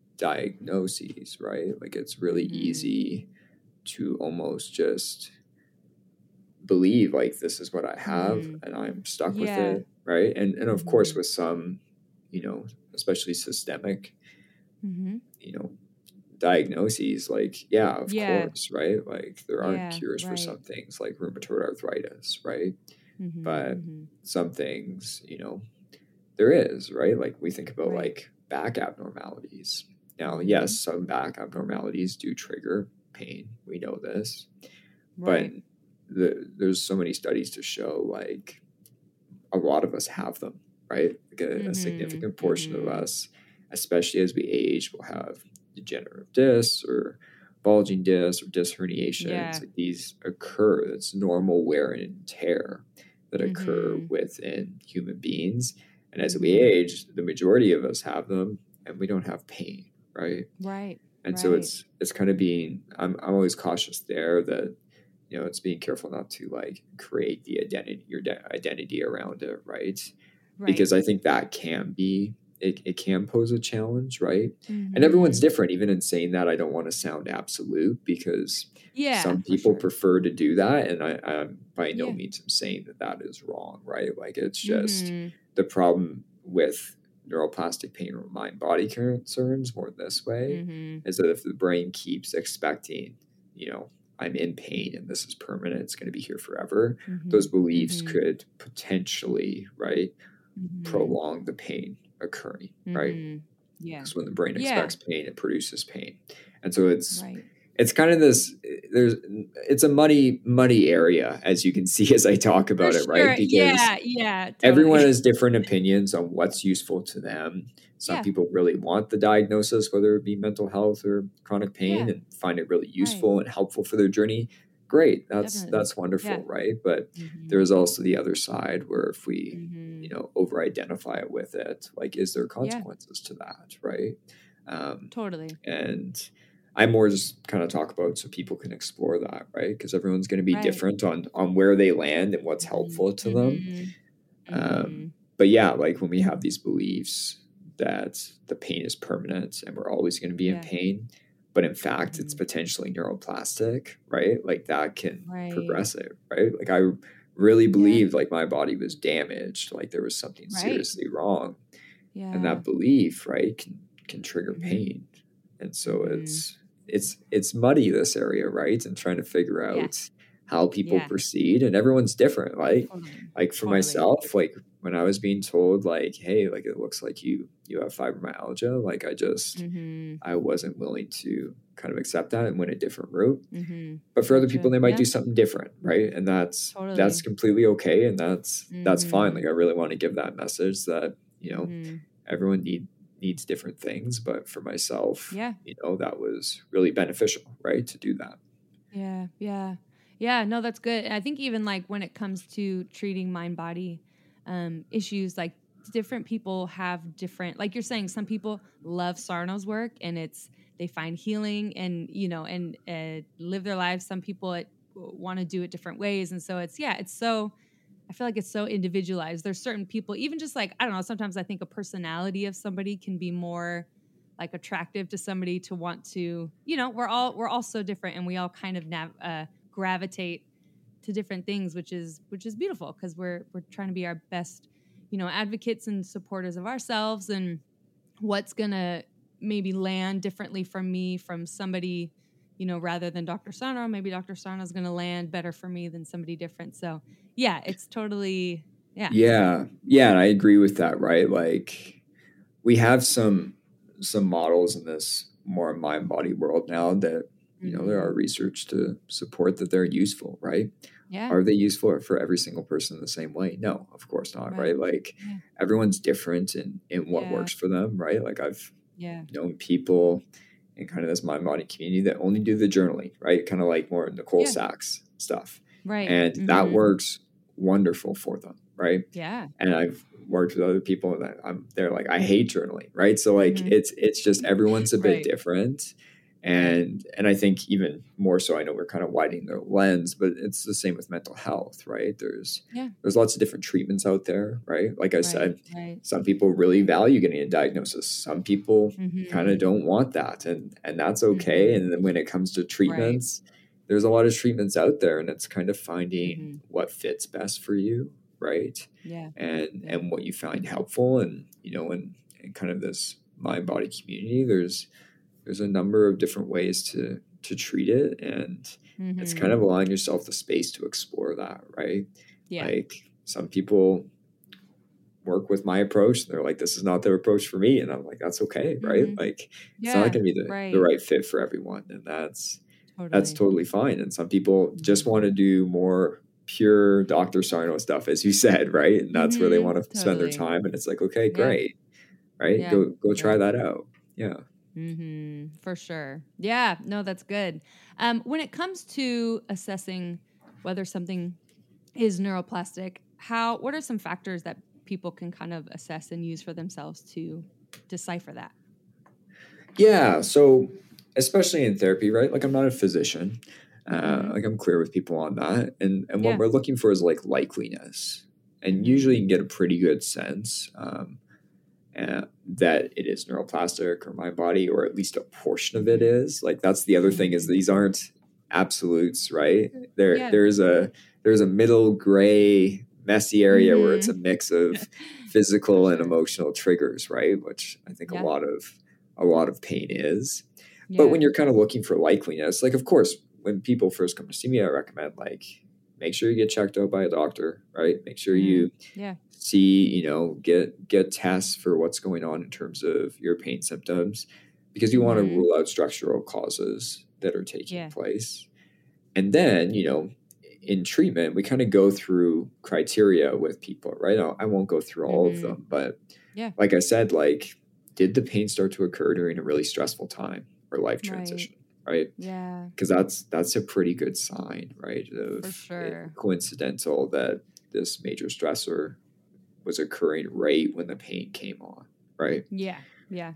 diagnoses, right? Like it's really easy to almost just believe like this is what I have and I'm stuck with it, right? And of course with some, you know, especially systemic, you know, diagnoses, like of course, right? Like there aren't cures for some things like rheumatoid arthritis, right? But some things, you know, there is, right? Like we think about like back abnormalities. Now, yes, some back abnormalities do trigger pain. We know this. But there's so many studies to show like a lot of us have them, right? Like a significant portion of us, especially as we age, will have degenerative discs or bulging discs or disc herniations. Like these occur. It's normal wear and tear that occur within human beings. And as we age, the majority of us have them and we don't have pain, right? And so it's kind of being, I'm always cautious there that, it's being careful not to like create the identity, your identity around it. Right. Because I think that can be, it can pose a challenge. Right. And everyone's different. Even in saying that, I don't want to sound absolute, because some people prefer to do that. And I by no means am saying that is wrong. Right. Like, it's just the problem with neuroplastic pain or mind body concerns more this way is that if the brain keeps expecting, I'm in pain and this is permanent, it's going to be here forever, those beliefs could potentially, right, prolong the pain occurring, right? Yeah. Because when the brain expects pain, it produces pain. And so it's kind of this, it's a muddy area, as you can see as I talk about it, right? Because totally. Everyone has different opinions on what's useful to them. Some people really want the diagnosis, whether it be mental health or chronic pain, and find it really useful and helpful for their journey. Great. That's wonderful, right? But there's also the other side where if we, over-identify it with it, like, is there consequences to that, right? Totally. And I more just kind of talk about so people can explore that, right? Because everyone's going to be different on where they land and what's helpful to them. But yeah, like when we have these beliefs that the pain is permanent and we're always going to be in pain, but in fact, it's potentially neuroplastic, right? Like that can progress it, right? Like I really believed like my body was damaged, like there was something seriously wrong. And that belief, right, can trigger pain. And so it's muddy, this area, right? And trying to figure out how people proceed, and everyone's different, right? Like for myself, like when I was being told like, hey, like it looks like you have fibromyalgia, like I wasn't willing to kind of accept that and went a different route. But for other people, they might do something different, right? And that's completely okay, and that's fine. Like I really want to give that message that everyone needs different things, but for myself, that was really beneficial, right, to do that. No, that's good. And I think even like when it comes to treating mind body issues, like different people have different, like you're saying, some people love Sarno's work and they find healing and live their lives. Some people want to do it different ways, and so I feel like it's so individualized. There's certain people, even just like, I don't know, sometimes I think a personality of somebody can be more like attractive to somebody to want to, we're all so different, and we all kind of gravitate to different things, which is beautiful, because we're trying to be our best, advocates and supporters of ourselves, and what's going to maybe land differently from somebody, rather than Dr. Sarno. Maybe Dr. Sarno is going to land better for me than somebody different. So yeah, it's totally, Yeah. And I agree with that, right? Like we have some models in this more mind body world now that, there are research to support that they're useful, right? Yeah. Are they useful for every single person the same way? No, of course not, right? Like everyone's different in what works for them, right? Like I've known people in kind of this mind body community that only do the journaling, right? Kind of like more Nicole Sachs stuff. Right. And that works wonderful for them, right? Yeah. And I've worked with other people that they're like, I hate journaling, right? So like it's just everyone's a bit different. And I think even more so, I know we're kind of widening the lens, but it's the same with mental health, right? There's lots of different treatments out there, right? Like I said, some people really value getting a diagnosis. Some people kind of don't want that, and that's okay. And then when it comes to treatments, there's a lot of treatments out there, and it's kind of finding what fits best for you, right? And what you find helpful, and in kind of this mind body community, there's a number of different ways to treat it, and it's kind of allowing yourself the space to explore that, right? Like some people work with my approach, they're like, this is not the approach for me, and I'm like, that's okay, right? Like it's not going to be the right fit for everyone, and that's totally fine. And some people just want to do more pure Dr. Sarno stuff, as you said, right? And that's where they want to spend their time, and it's like, okay, great, right? Go try that out. For sure. Yeah, no, that's good. When it comes to assessing whether something is neuroplastic, what are some factors that people can kind of assess and use for themselves to decipher that? Yeah. So especially in therapy, right? Like I'm not a physician. Mhm. Like I'm clear with people on that. And what Yeah. we're looking for is like likeliness. And usually you can get a pretty good sense that it is neuroplastic or mind body, or at least a portion of it is. Like that's the other thing, is these aren't absolutes, right? Yeah. There's a middle gray messy area where it's a Mhm. mix of For physical and sure. emotional triggers, right? Which I think Yeah. a lot of pain is. But when Yeah. you're kind of looking for likeliness, like of course, when people first come to see me, I recommend like make sure you get checked out by a doctor, right? Make sure you Yeah. see, get tests for what's going on in terms of your pain symptoms, because you want to Mhm. rule out structural causes that are taking Yeah. place. And then, in treatment, we kind of go through criteria with people, right? I won't go through all of Mhm. them, but Yeah. like I said, like, did the pain start to occur during a really stressful time or life Right. transition, right? Yeah. Because that's a pretty good sign, right? For Of it sure. coincidental that this major stressor was occurring right when the pain came on, right? Yeah. Yeah.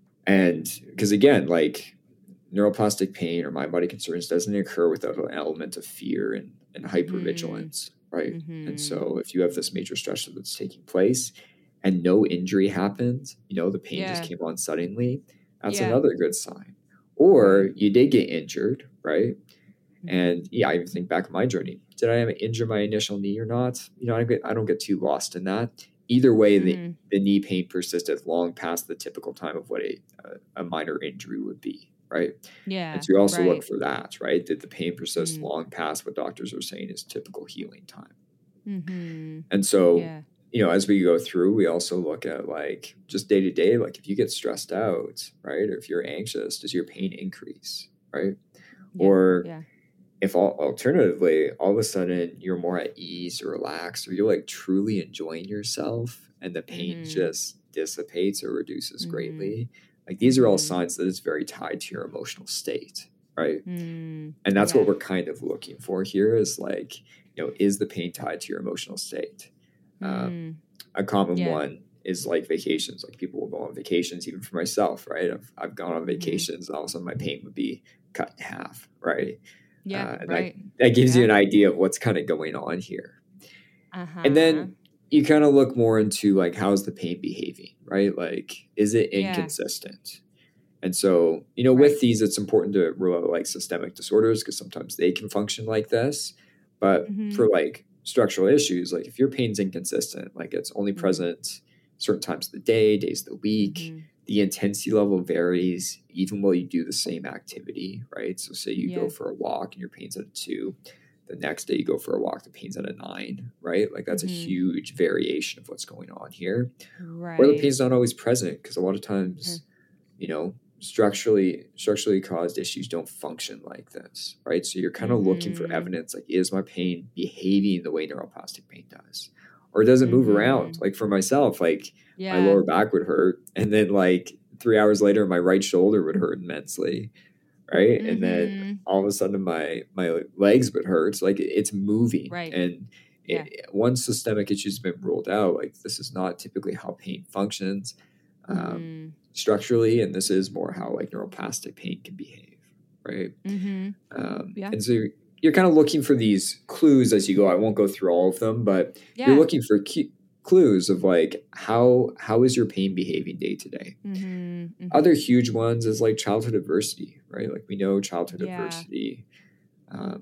And because again, like neuroplastic pain or mind body concerns doesn't occur without an element of fear and Mhm. hypervigilance, right? And Mhm. so if you have this major stressor that's taking place and no injury happened, the pain just Yeah. came on suddenly, that's Yeah. another good sign. Right. Or you did get injured, right? Mhm. And yeah, I even think back on my journey. Did I injure my initial knee or not? I don't get too lost in that. Either way, Mhm. the knee pain persisted long past the typical time of what a minor injury would be, right? And Yeah. so you also look Right. for that, right? Did the pain persist Mm. long past what doctors are saying is typical healing time? Mhm. And so, Yeah. as we go through, we also look at like just day to day, like if you get stressed out, right? Or if you're anxious, does your pain increase, right? Yeah. Or Yeah. if alternatively, all of a sudden you're more at ease or relaxed, or you're like truly enjoying yourself and the pain Mhm. just dissipates or reduces Mhm. greatly, like these are all Mhm. signs that it's very tied to your emotional state, right? Mm. And that's what Yeah. we're kind of looking for here, is like, is the pain tied to your emotional state? Um, Mm. a common Yeah. one is like vacations. Like people will go on vacations, even for myself, right? I've gone on Mhm. vacations and all of a sudden my pain would be cut in half, right? Yeah. And Right. that gives you Yeah. an idea of what's kind of going on here. And Uh-huh. then you kind of look more into like, how's the pain behaving, right? Like, is it Yeah. inconsistent? And so, Right. with these, it's important to rule out like systemic disorders, because sometimes they can function like this. But for Mhm. like structural issues, like if your pain's inconsistent, like it's only Mhm. present certain times of the day, days of the week, Mhm. the intensity level varies even while you do the same activity, right? So, say you go Yeah. for a walk and your pain's at a 2, the next day you go for a walk, the pain's at a 9, right? Like that's a Mhm. huge variation of what's going on here. Or the Right. pain's not always present, because a lot of Mhm. times, you know, structurally caused issues don't function like this, right? So you're kind of looking for Mhm. evidence, like, is my pain behaving the way neuroplastic pain does, or does it move around? Mhm. Like for myself, like my Yeah. lower back would hurt, and then like 3 hours later my right shoulder would hurt immensely, right? And then Mhm. all of a sudden my legs would hurt. So like it's moving. Right. And Yeah. once systemic issues have been ruled out, like this is not typically how pain functions Mm. structurally, and this is more how like neuroplastic pain can behave, right? Mhm. Yeah. And so you're kind of looking for these clues as you go. I won't go through all of them, but you're Yeah. looking for clues of like how is your pain behaving day to day. Mhm. Other Mhm. huge ones is like childhood adversity, right? Like we know childhood Yeah. adversity um,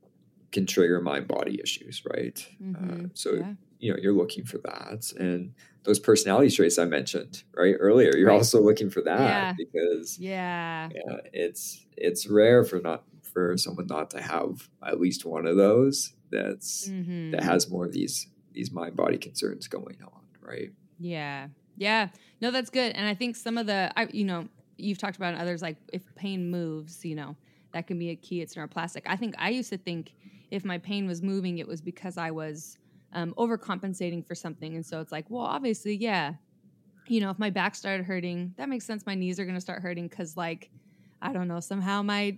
can trigger mind body issues, right? Mhm. So Yeah. you're looking for that, and those personality traits I mentioned right earlier. You're Right. also looking for that, Yeah. because Yeah. yeah, it's rare for someone not to have at least one of those that Mhm. has more of these mind body concerns going on, right? Yeah. Yeah. No, that's good. And I think some of you've talked about in others, like if pain moves, that can be a key. It's neuroplastic. I think I used to think if my pain was moving, it was because I was overcompensating for something. And so it's like, well, obviously, yeah. If my back started hurting, that makes sense. My knees are going to start hurting because, like, I don't know, somehow my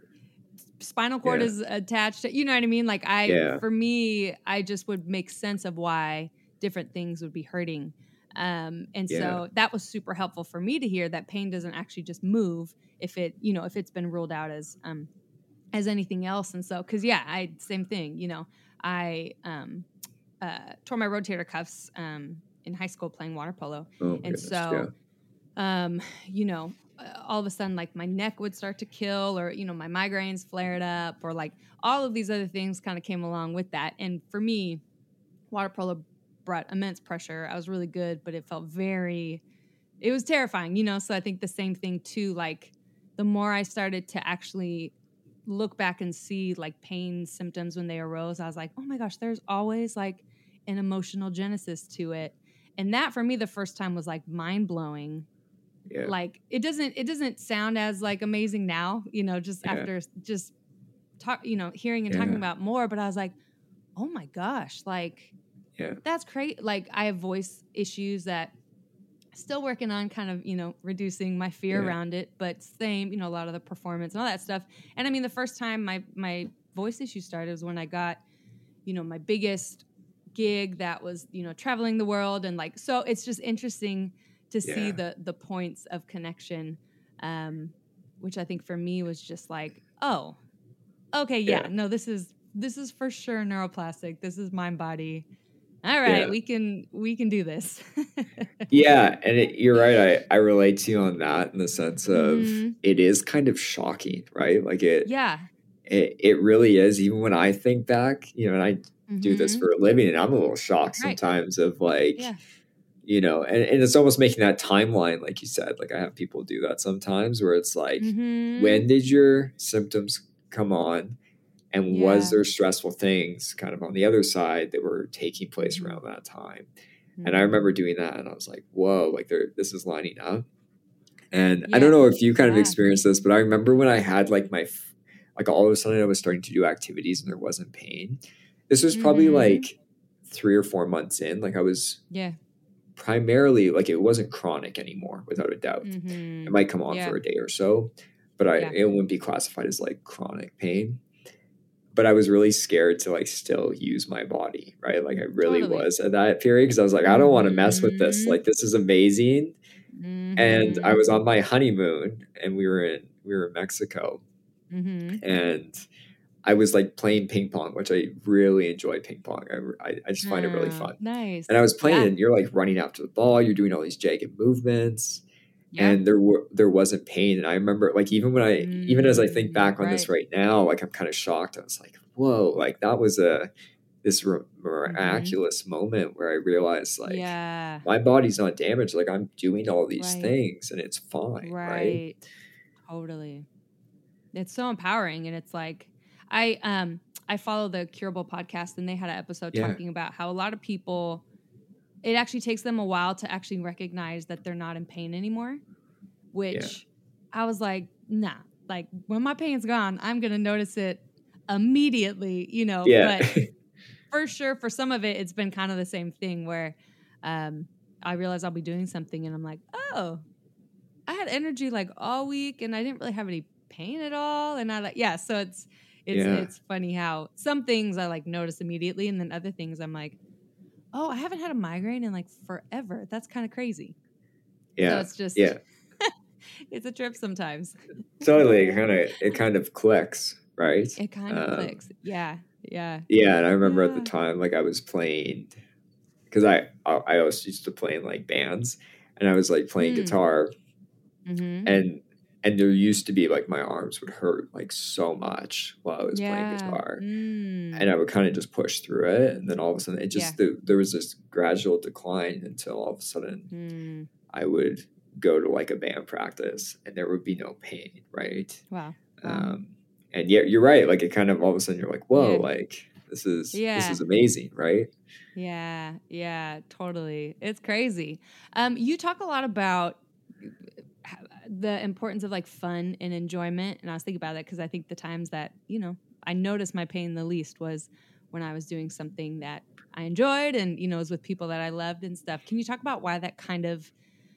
spinal cord Yeah, is attached to, you know what I mean? Like, yeah, for me, I just would make sense of why different things would be hurting. And so that was super helpful for me to hear that pain doesn't actually just move if it's been ruled out as anything else. And so, cause same thing, I, tore my rotator cuffs, in high school playing water polo. Oh, And goodness, so, all of a sudden, like my neck would start to kill, or, my migraines flared up, or like all of these other things kind of came along with that. And for me, water polo brought immense pressure. I was really good, but it was terrifying, so I think the same thing too, like the more I started to actually look back and see like pain symptoms when they arose, I was like, oh my gosh, there's always like an emotional genesis to it. And that for me, the first time was like mind blowing. Yeah. Like it doesn't sound as like amazing now, just after just talk, hearing and talking about more, but I was like, oh my gosh, like that's crazy. Like I have voice issues that still working on kind of, reducing my fear around it, but same, a lot of the performance and all that stuff. And I mean, the first time my voice issue started was when I got, my biggest gig that was, traveling the world. And like, so it's just interesting to see the points of connection, which I think for me was just like, oh, okay. No, this is for sure neuroplastic. This is mind body. All right, we can do this. And you're right. I relate to you on that in the sense of it is kind of shocking, right? Like it really is. Even when I think back, and I do this for a living, and I'm a little shocked sometimes of like, and it's almost making that timeline, like you said. Like I have people do that sometimes, where it's like, when did your symptoms come on? And was there stressful things kind of on the other side that were taking place around that time? And I remember doing that, and I was like, whoa, like this is lining up. And I don't know if you kind of experienced this, but I remember when I had like like all of a sudden I was starting to do activities and there wasn't pain. This was probably like 3 or 4 months in. Like I was primarily, like it wasn't chronic anymore, without a doubt. It might come on for a day or so, but it wouldn't be classified as like chronic pain. But I was really scared to like still use my body, right? Like I really was at that period, because I was like, I don't want to mess with this. Like this is amazing. And I was on my honeymoon, and we were in Mexico, and I was like playing ping pong, which I really enjoy ping pong. I just find it really fun. Nice. And I was playing, and you're like running after the ball. You're doing all these jagged movements. And there wasn't pain. And I remember like, even as I think back on this right now, like I'm kind of shocked. I was like, whoa, like that was this miraculous moment where I realized like my body's not damaged. Like I'm doing all these things and it's fine. Right. Totally. It's so empowering. And it's like, I follow the Curable podcast, and they had an episode talking about how a lot of people, it actually takes them a while to actually recognize that they're not in pain anymore, which I was like, nah, like when my pain's gone, I'm going to notice it immediately, but for sure, for some of it, it's been kind of the same thing where I realize I'll be doing something and I'm like, oh, I had energy like all week and I didn't really have any pain at all. And I like, so it's funny how some things I like notice immediately, and then other things I'm like, oh, I haven't had a migraine in like forever. That's kind of crazy. Yeah. So it's just, it's a trip sometimes. Totally. It kind of clicks, right? It kind of clicks. Yeah. Yeah. And I remember at the time, like I was playing, because I always used to play in like bands, and I was like playing guitar, and there used to be like my arms would hurt like so much while I was playing guitar, and I would kind of just push through it, and then all of a sudden it just there was this gradual decline until all of a sudden I would go to like a band practice and there would be no pain, right? Wow. And you're right, like it kind of all of a sudden you're like, whoa, like this is amazing, right? Yeah, totally. It's crazy. You talk a lot about the importance of like fun and enjoyment. And I was thinking about that because I think the times that, I noticed my pain the least was when I was doing something that I enjoyed and, was with people that I loved and stuff. Can you talk about why that kind of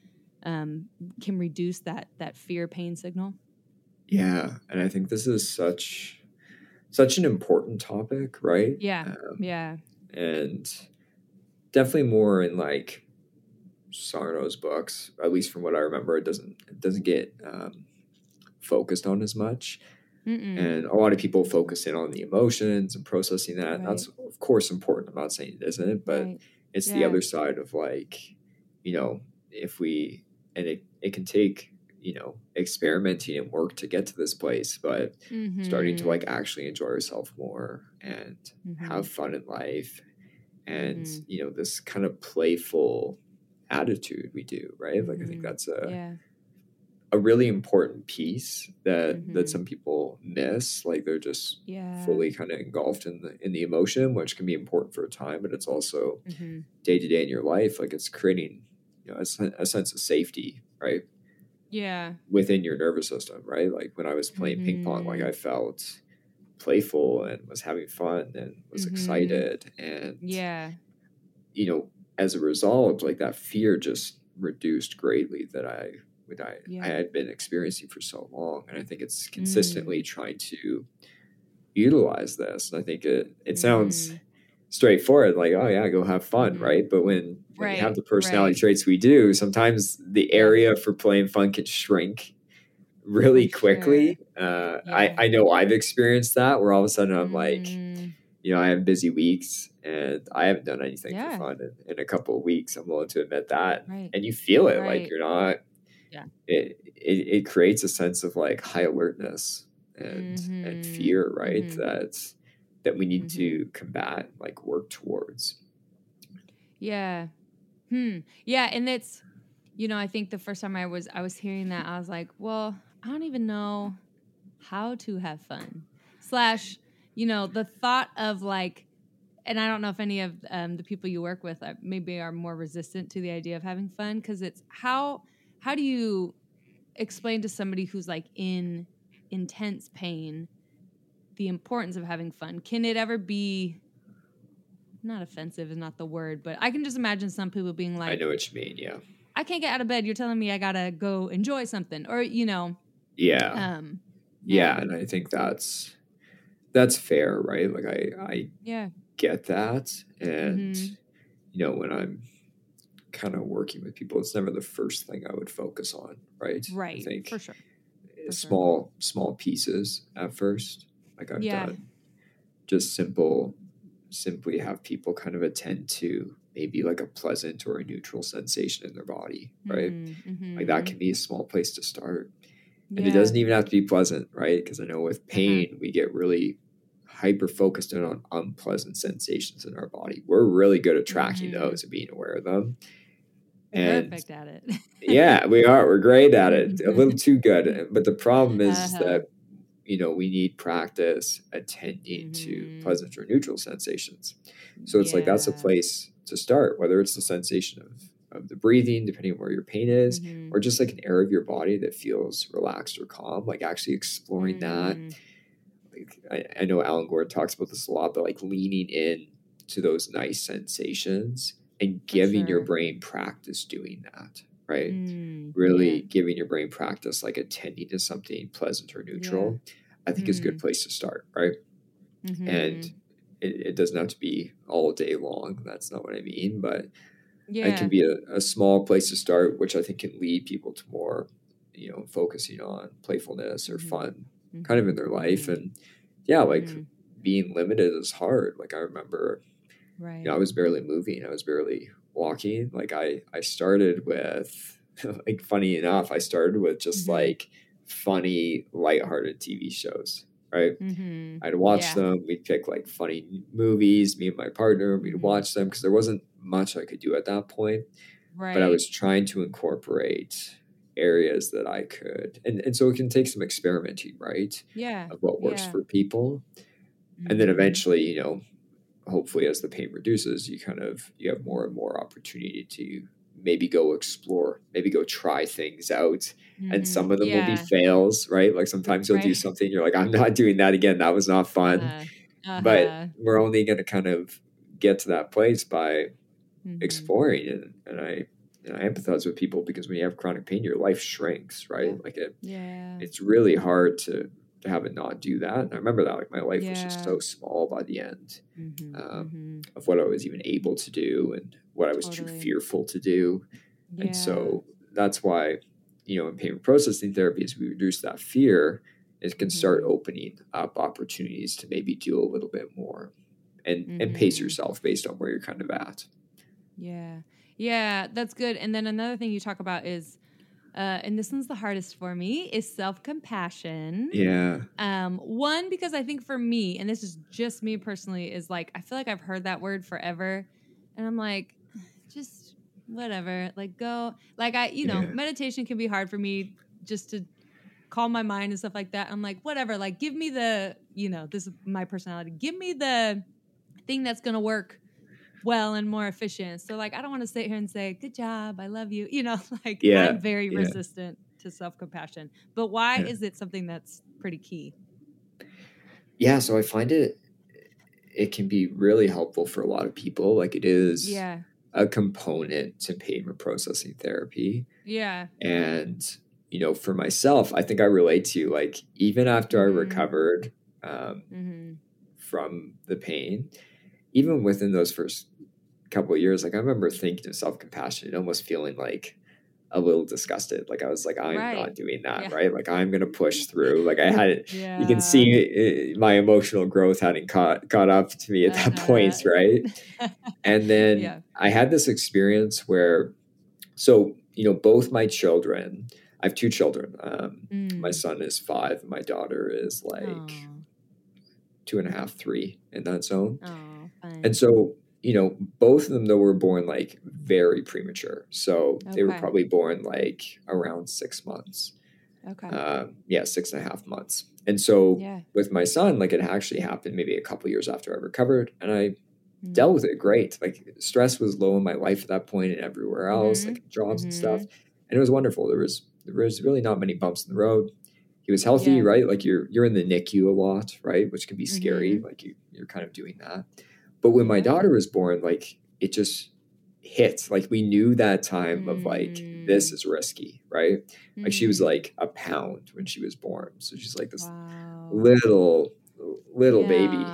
can reduce that fear pain signal? Yeah. And I think this is such an important topic, right? Yeah. And definitely more in like Sarno's books, at least from what I remember, it doesn't get focused on as much. And a lot of people focus in on the emotions and processing that. Right. That's of course important. I'm not saying it isn't, but Right. it's the other side of like, if we, and it can take, experimenting and work to get to this place, but starting to like actually enjoy yourself more and have fun in life. And, this kind of playful attitude we do, right? Like, I think that's a really important piece that some people miss. Like they're just fully kind of engulfed in the emotion, which can be important for a time, but it's also day to day in your life. Like it's creating, a sense of safety, right? Yeah. Within your nervous system, right? Like when I was playing ping pong, like I felt playful and was having fun and was excited. And, as a result, like that fear just reduced greatly that I had been experiencing for so long. And I think it's consistently trying to utilize this. And I think it sounds straightforward, like, oh yeah, go have fun, right? But when you have the personality traits we do, sometimes the area for playing fun can shrink really quickly. I know I've experienced that where all of a sudden I'm like, I have busy weeks and I haven't done anything for fun in a couple of weeks. I'm willing to admit that. And you feel it like you're not, it creates a sense of like high alertness and fear, right? That we need to combat, like work towards. Yeah. Yeah. And it's, I think the first time I was hearing that, I was like, well, I don't even know how to have fun / the thought of like, and I don't know if any of the people you work with maybe are more resistant to the idea of having fun. Cause it's how do you explain to somebody who's like in intense pain, the importance of having fun? Can it ever be, not offensive is not the word, but I can just imagine some people being like, I know what you mean. Yeah. I can't get out of bed. You're telling me I gotta go enjoy something, or Yeah. And I think that's fair, right? Like I get that. And, when I'm kind of working with people, it's never the first thing I would focus on, right? Right. I think for sure. small pieces at first. Like I've done just simply have people kind of attend to maybe like a pleasant or a neutral sensation in their body, right? Like that can be a small place to start. And it doesn't even have to be pleasant, right? Because I know with pain, we get really hyper focused in on unpleasant sensations in our body. We're really good at tracking those and being aware of them. And perfect at it. Yeah, we are. We're great at it. A little too good. But the problem is that, we need practice attending to pleasant or neutral sensations. So it's like that's a place to start, whether it's the sensation of the breathing, depending on where your pain is, or just like an area of your body that feels relaxed or calm, like actually exploring that. Like I know Alan Gordon talks about this a lot, but like leaning in to those nice sensations and giving your brain practice doing that, right? Really giving your brain practice, like attending to something pleasant or neutral, I think is a good place to start, right? And it doesn't have to be all day long. That's not what I mean, but it can be a small place to start, which I think can lead people to more, focusing on playfulness or fun kind of in their life. And being limited is hard. Like I remember, I was barely moving. I was barely walking. Like I started with, like, funny enough, I started with just like funny, lighthearted TV shows, right? I'd watch them. We'd pick like funny movies, me and my partner, we'd watch them because there wasn't much I could do at that point. But I was trying to incorporate areas that I could. And so it can take some experimenting, right? Of what works for people. And then eventually, hopefully as the pain reduces, you have more and more opportunity to maybe go explore, maybe go try things out. And some of them will be fails, right? Like sometimes you'll do something, you're like, I'm not doing that again. That was not fun. But we're only going to kind of get to that place by exploring. And I empathize with people because when you have chronic pain, your life shrinks, right? Like it's really hard to have it not do that. And I remember that, like my life was just so small by the end of what I was even able to do and what I was too fearful to do. And so that's why, in payment processing therapy, as we reduce that fear, it can start opening up opportunities to maybe do a little bit more and pace yourself based on where you're kind of at. Yeah. Yeah, that's good. And then another thing you talk about is, and this one's the hardest for me, is self-compassion. Yeah. One, because I think for me, and this is just me personally, is like, I feel like I've heard that word forever. And I'm like, just whatever, like go, like meditation can be hard for me just to calm my mind and stuff like that. I'm like, whatever, like give me the, this is my personality. Give me the thing that's going to work well and more efficient. So like, I don't want to sit here and say, good job, I love you. I'm very resistant to self-compassion. But why is it something that's pretty key? Yeah. So I find it can be really helpful for a lot of people. Like it is a component to payment processing therapy. Yeah. And, for myself, I think I relate to, like, even after I recovered from the pain, even within those first couple of years, like I remember thinking of self-compassion and almost feeling like a little disgusted. Like I was like, I'm not doing that, right? Like I'm going to push through. Like I had, you can see my emotional growth hadn't caught up to me at that point, right? And then I had this experience where, so, both my children, I have two children. My son is 5, and my daughter is like 2.5, 3 in that zone. And so, both of them though were born like very premature. So they were probably born like around 6 months. 6.5 months. And so with my son, like it actually happened maybe a couple years after I recovered, and I dealt with it great. Like stress was low in my life at that point and everywhere else, like jobs and stuff. And it was wonderful. There was really not many bumps in the road. He was healthy, right? Like you're in the NICU a lot, right? Which can be scary. Like you're kind of doing that. But when my daughter was born, like it just hit. Like we knew that time of like, this is risky, right? Like she was like a pound when she was born. So she's like this little baby.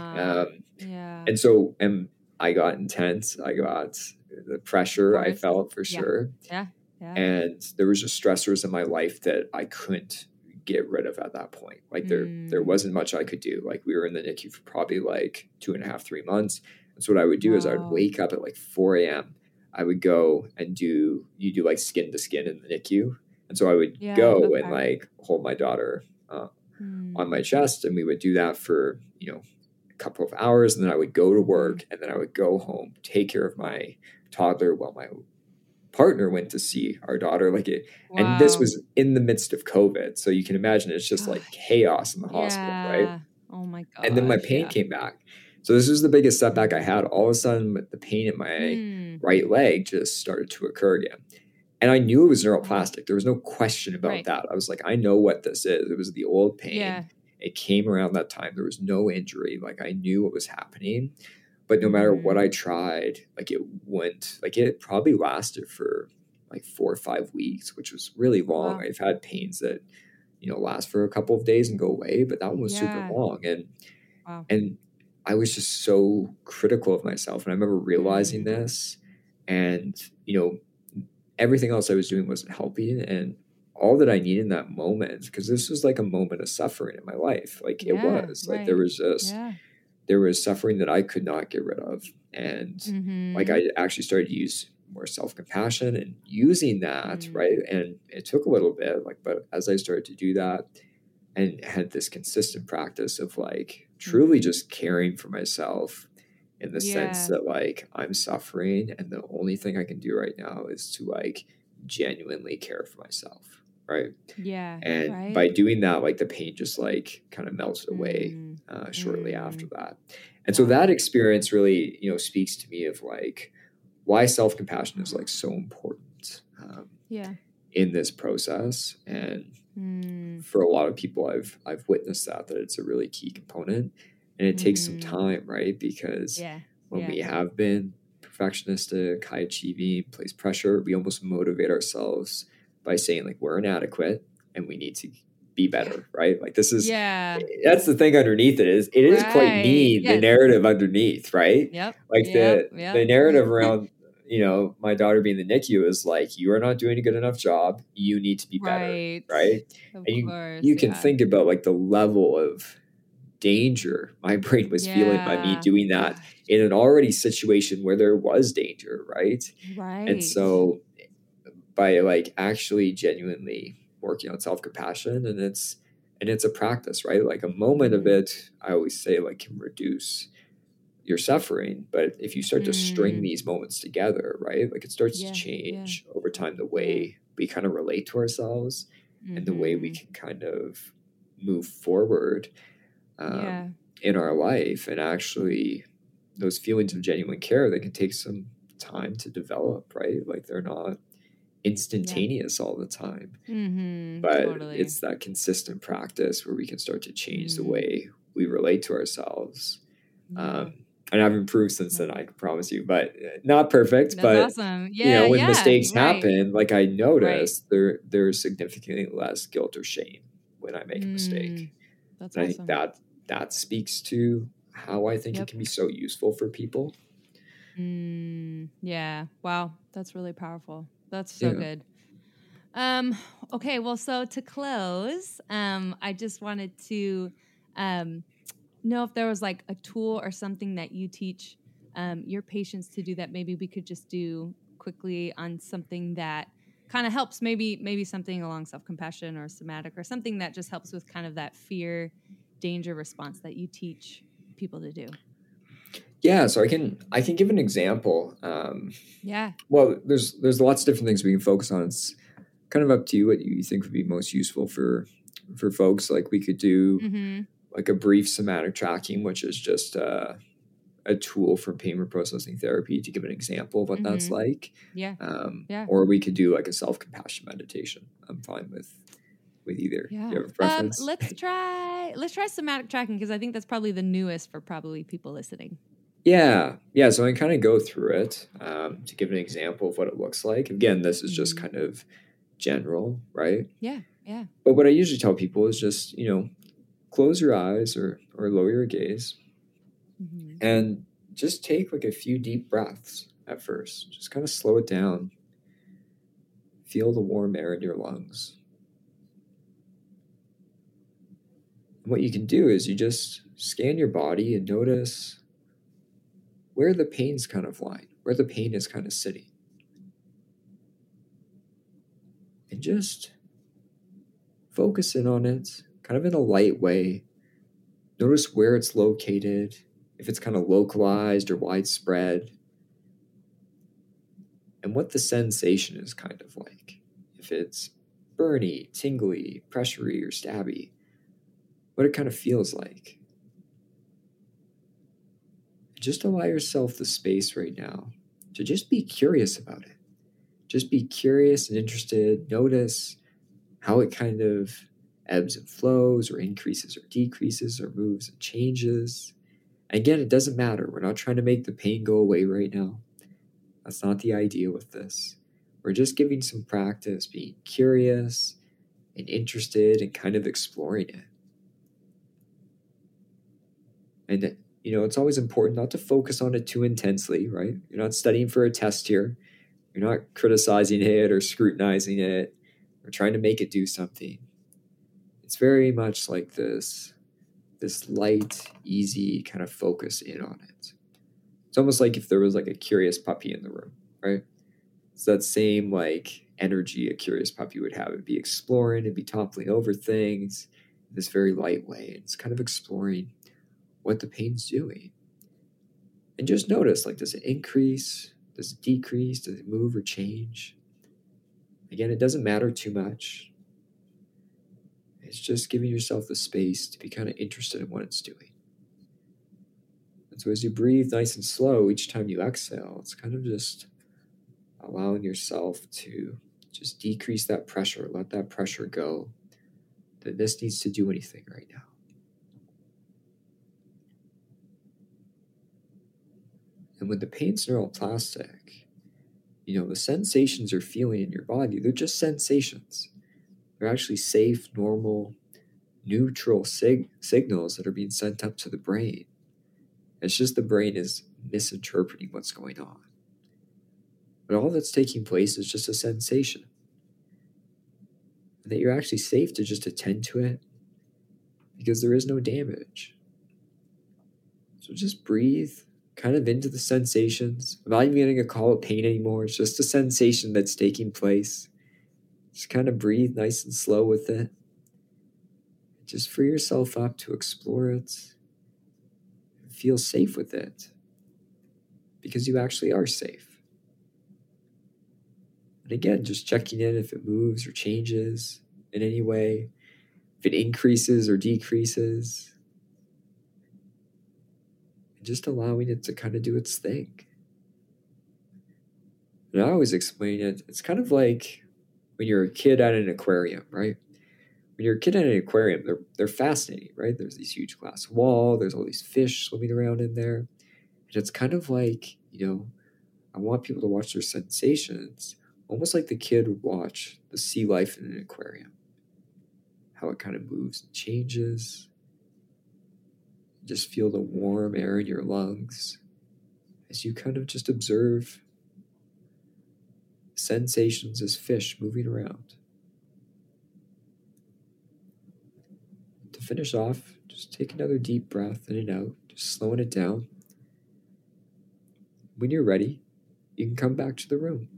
And so, I got intense. I got the pressure I felt for sure. And there was just stressors in my life that I couldn't get rid of at that point. Like there wasn't much I could do. Like we were in the NICU for probably like 2.5, 3 months. And so what I would do is I would wake up at like 4 a.m. I would go and you do like skin to skin in the NICU. And so I would go and like hold my daughter on my chest, and we would do that for, a couple of hours. And then I would go to work, and then I would go home, take care of my toddler while my partner went to see our daughter. And this was in the midst of COVID. So you can imagine it's just like chaos in the hospital, right? Oh my God. And then my pain came back. So this was the biggest setback I had. All of a sudden, the pain in my right leg just started to occur again. And I knew it was neuroplastic. There was no question about that. I was like, I know what this is. It was the old pain. Yeah. It came around that time. There was no injury. Like I knew what was happening. But no matter what I tried, like it probably lasted for like 4 or 5 weeks, which was really long. I've had pains that, last for a couple of days and go away, but that one was super long. And I was just so critical of myself. And I remember realizing this, and, everything else I was doing wasn't helping. And all that I needed in that moment, because this was like a moment of suffering in my life. Like it was like, there was just, there was suffering that I could not get rid of. And like, I actually started to use more self-compassion and using that. Right. And it took a little bit, but as I started to do that and had this consistent practice of like truly just caring for myself in the sense that like I'm suffering, and the only thing I can do right now is to like genuinely care for myself. Right. Yeah. And by doing that, like the pain just like kind of melted away shortly after that. And so that experience really, speaks to me of like why self-compassion is like so important in this process. And for a lot of people, I've witnessed that it's a really key component, and it takes some time, right? Because when we have been perfectionistic, high achieving, place pressure, we almost motivate ourselves by saying like we're inadequate and we need to be better, right? Like this is, that's the thing underneath it is quite mean, the narrative underneath, right? Yep. Like the narrative around, my daughter being the NICU is like, you are not doing a good enough job. You need to be better. Right. Of And course. you can think about like the level of danger my brain was feeling by me doing that in an already situation where there was danger. Right. And so by like actually genuinely working on self-compassion, and it's a practice, right? Like a moment of it, I always say, like, can reduce your suffering. But if you start to string these moments together, right, like it starts to change over time the way we kind of relate to ourselves and the way we can kind of move forward in our life. And actually those feelings of genuine care, they can take some time to develop, right? Like they're not instantaneous all the time, but Totally. it's that consistent practice where we can start to change the way we relate to ourselves. And I've improved since then, I can promise you, but not perfect. That's but awesome. when mistakes happen, like I notice there's significantly less guilt or shame when I make a mistake. That's and awesome. I think that speaks to how I think it can be so useful for people. Yeah. Wow. That's really powerful. That's so good. Okay. Well, so to close, I just wanted to know if there was like a tool or something that you teach your patients to do that maybe we could just do quickly on something that kind of helps, maybe something along self-compassion or somatic or something that just helps with kind of that fear danger response that you teach people to do. Yeah, so I can give an example. Well, there's lots of different things we can focus on. It's kind of up to you what you think would be most useful for folks. Like we could do like a brief somatic tracking, which is just a tool for pain reprocessing therapy, to give an example of what that's like. Or we could do like a self-compassion meditation. I'm fine with either. Do you have a preference? Let's try somatic tracking, because I think that's probably the newest for probably people listening. Yeah. So I kind of go through it to give an example of what it looks like. Again, this is just kind of general, right? Yeah. But what I usually tell people is just, close your eyes or lower your gaze and just take like a few deep breaths at first. Just kind of slow it down. Feel the warm air in your lungs. And what you can do is you just scan your body and notice where the pain's kind of lying, where the pain is kind of sitting. And just focus in on it, kind of in a light way. Notice where it's located, if it's kind of localized or widespread, and what the sensation is kind of like. If it's burny, tingly, pressury, or stabby, what it kind of feels like. Just allow yourself the space right now to just be curious about it. Just be curious and interested. Notice how it kind of ebbs and flows, or increases or decreases, or moves and changes. Again, it doesn't matter. We're not trying to make the pain go away right now. That's not the idea with this. We're just giving some practice, being curious and interested and kind of exploring it. And, it's always important not to focus on it too intensely, right? You're not studying for a test here. You're not criticizing it or scrutinizing it or trying to make it do something. It's very much like this light, easy kind of focus in on it. It's almost like if there was like a curious puppy in the room, right? It's that same like energy a curious puppy would have. It'd be exploring, it'd be toppling over things in this very light way. It's kind of exploring what the pain's doing. And just notice, like, does it increase? Does it decrease? Does it move or change? Again, it doesn't matter too much. It's just giving yourself the space to be kind of interested in what it's doing. And so as you breathe nice and slow, each time you exhale, it's kind of just allowing yourself to just decrease that pressure, let that pressure go, that this needs to do anything right now. And when the pain's neuroplastic, the sensations you're feeling in your body, they're just sensations. They're actually safe, normal, neutral signals that are being sent up to the brain. It's just the brain is misinterpreting what's going on. But all that's taking place is just a sensation. And that you're actually safe to just attend to it because there is no damage. So just breathe kind of into the sensations. I'm not even going to call it pain anymore. It's just a sensation that's taking place. Just kind of breathe nice and slow with it. Just free yourself up to explore it. Feel safe with it. Because you actually are safe. And again, just checking in if it moves or changes in any way. If it increases or decreases. And just allowing it to kind of do its thing. And I always explain it. It's kind of like when you're a kid at an aquarium, right? When you're a kid at an aquarium, they're fascinating, right? There's these huge glass wall. There's all these fish swimming around in there. And it's kind of like, I want people to watch their sensations, almost like the kid would watch the sea life in an aquarium. How it kind of moves and changes. Just feel the warm air in your lungs as you kind of just observe sensations as fish moving around. To finish off, just take another deep breath in and out, just slowing it down. When you're ready, you can come back to the room.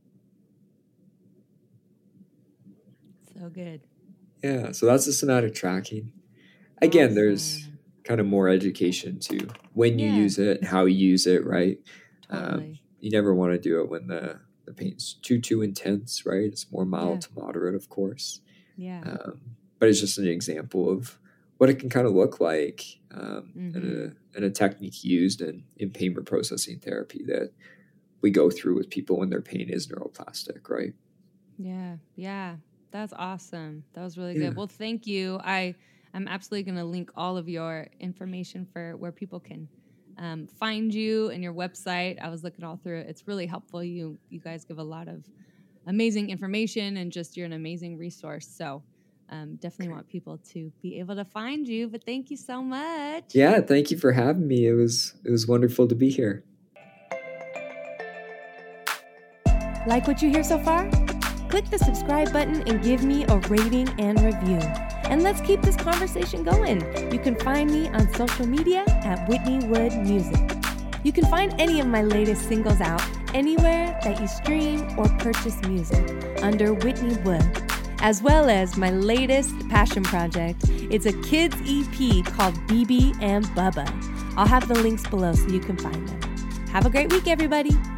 So good. Yeah, so that's the somatic tracking. Again, there's kind of more education to when you use it and how you use it, right? Totally. You never want to do it when the pain's too intense, right? It's more mild to moderate, of course. Yeah. But it's just an example of what it can kind of look like and a technique used in pain reprocessing therapy that we go through with people when their pain is neuroplastic, right? Yeah. That's awesome. That was really good. Well, thank you. I'm absolutely going to link all of your information for where people can find you and your website. I was looking all through it. It's really helpful. You guys give a lot of amazing information and just you're an amazing resource. So definitely want people to be able to find you. But thank you so much. Yeah, thank you for having me. It was wonderful to be here. Like what you hear so far? Click the subscribe button and give me a rating and review. And let's keep this conversation going. You can find me on social media at Whitney Wood Music. You can find any of my latest singles out anywhere that you stream or purchase music under Whitney Wood, as well as my latest passion project. It's a kids EP called BB and Bubba. I'll have the links below so you can find them. Have a great week, everybody.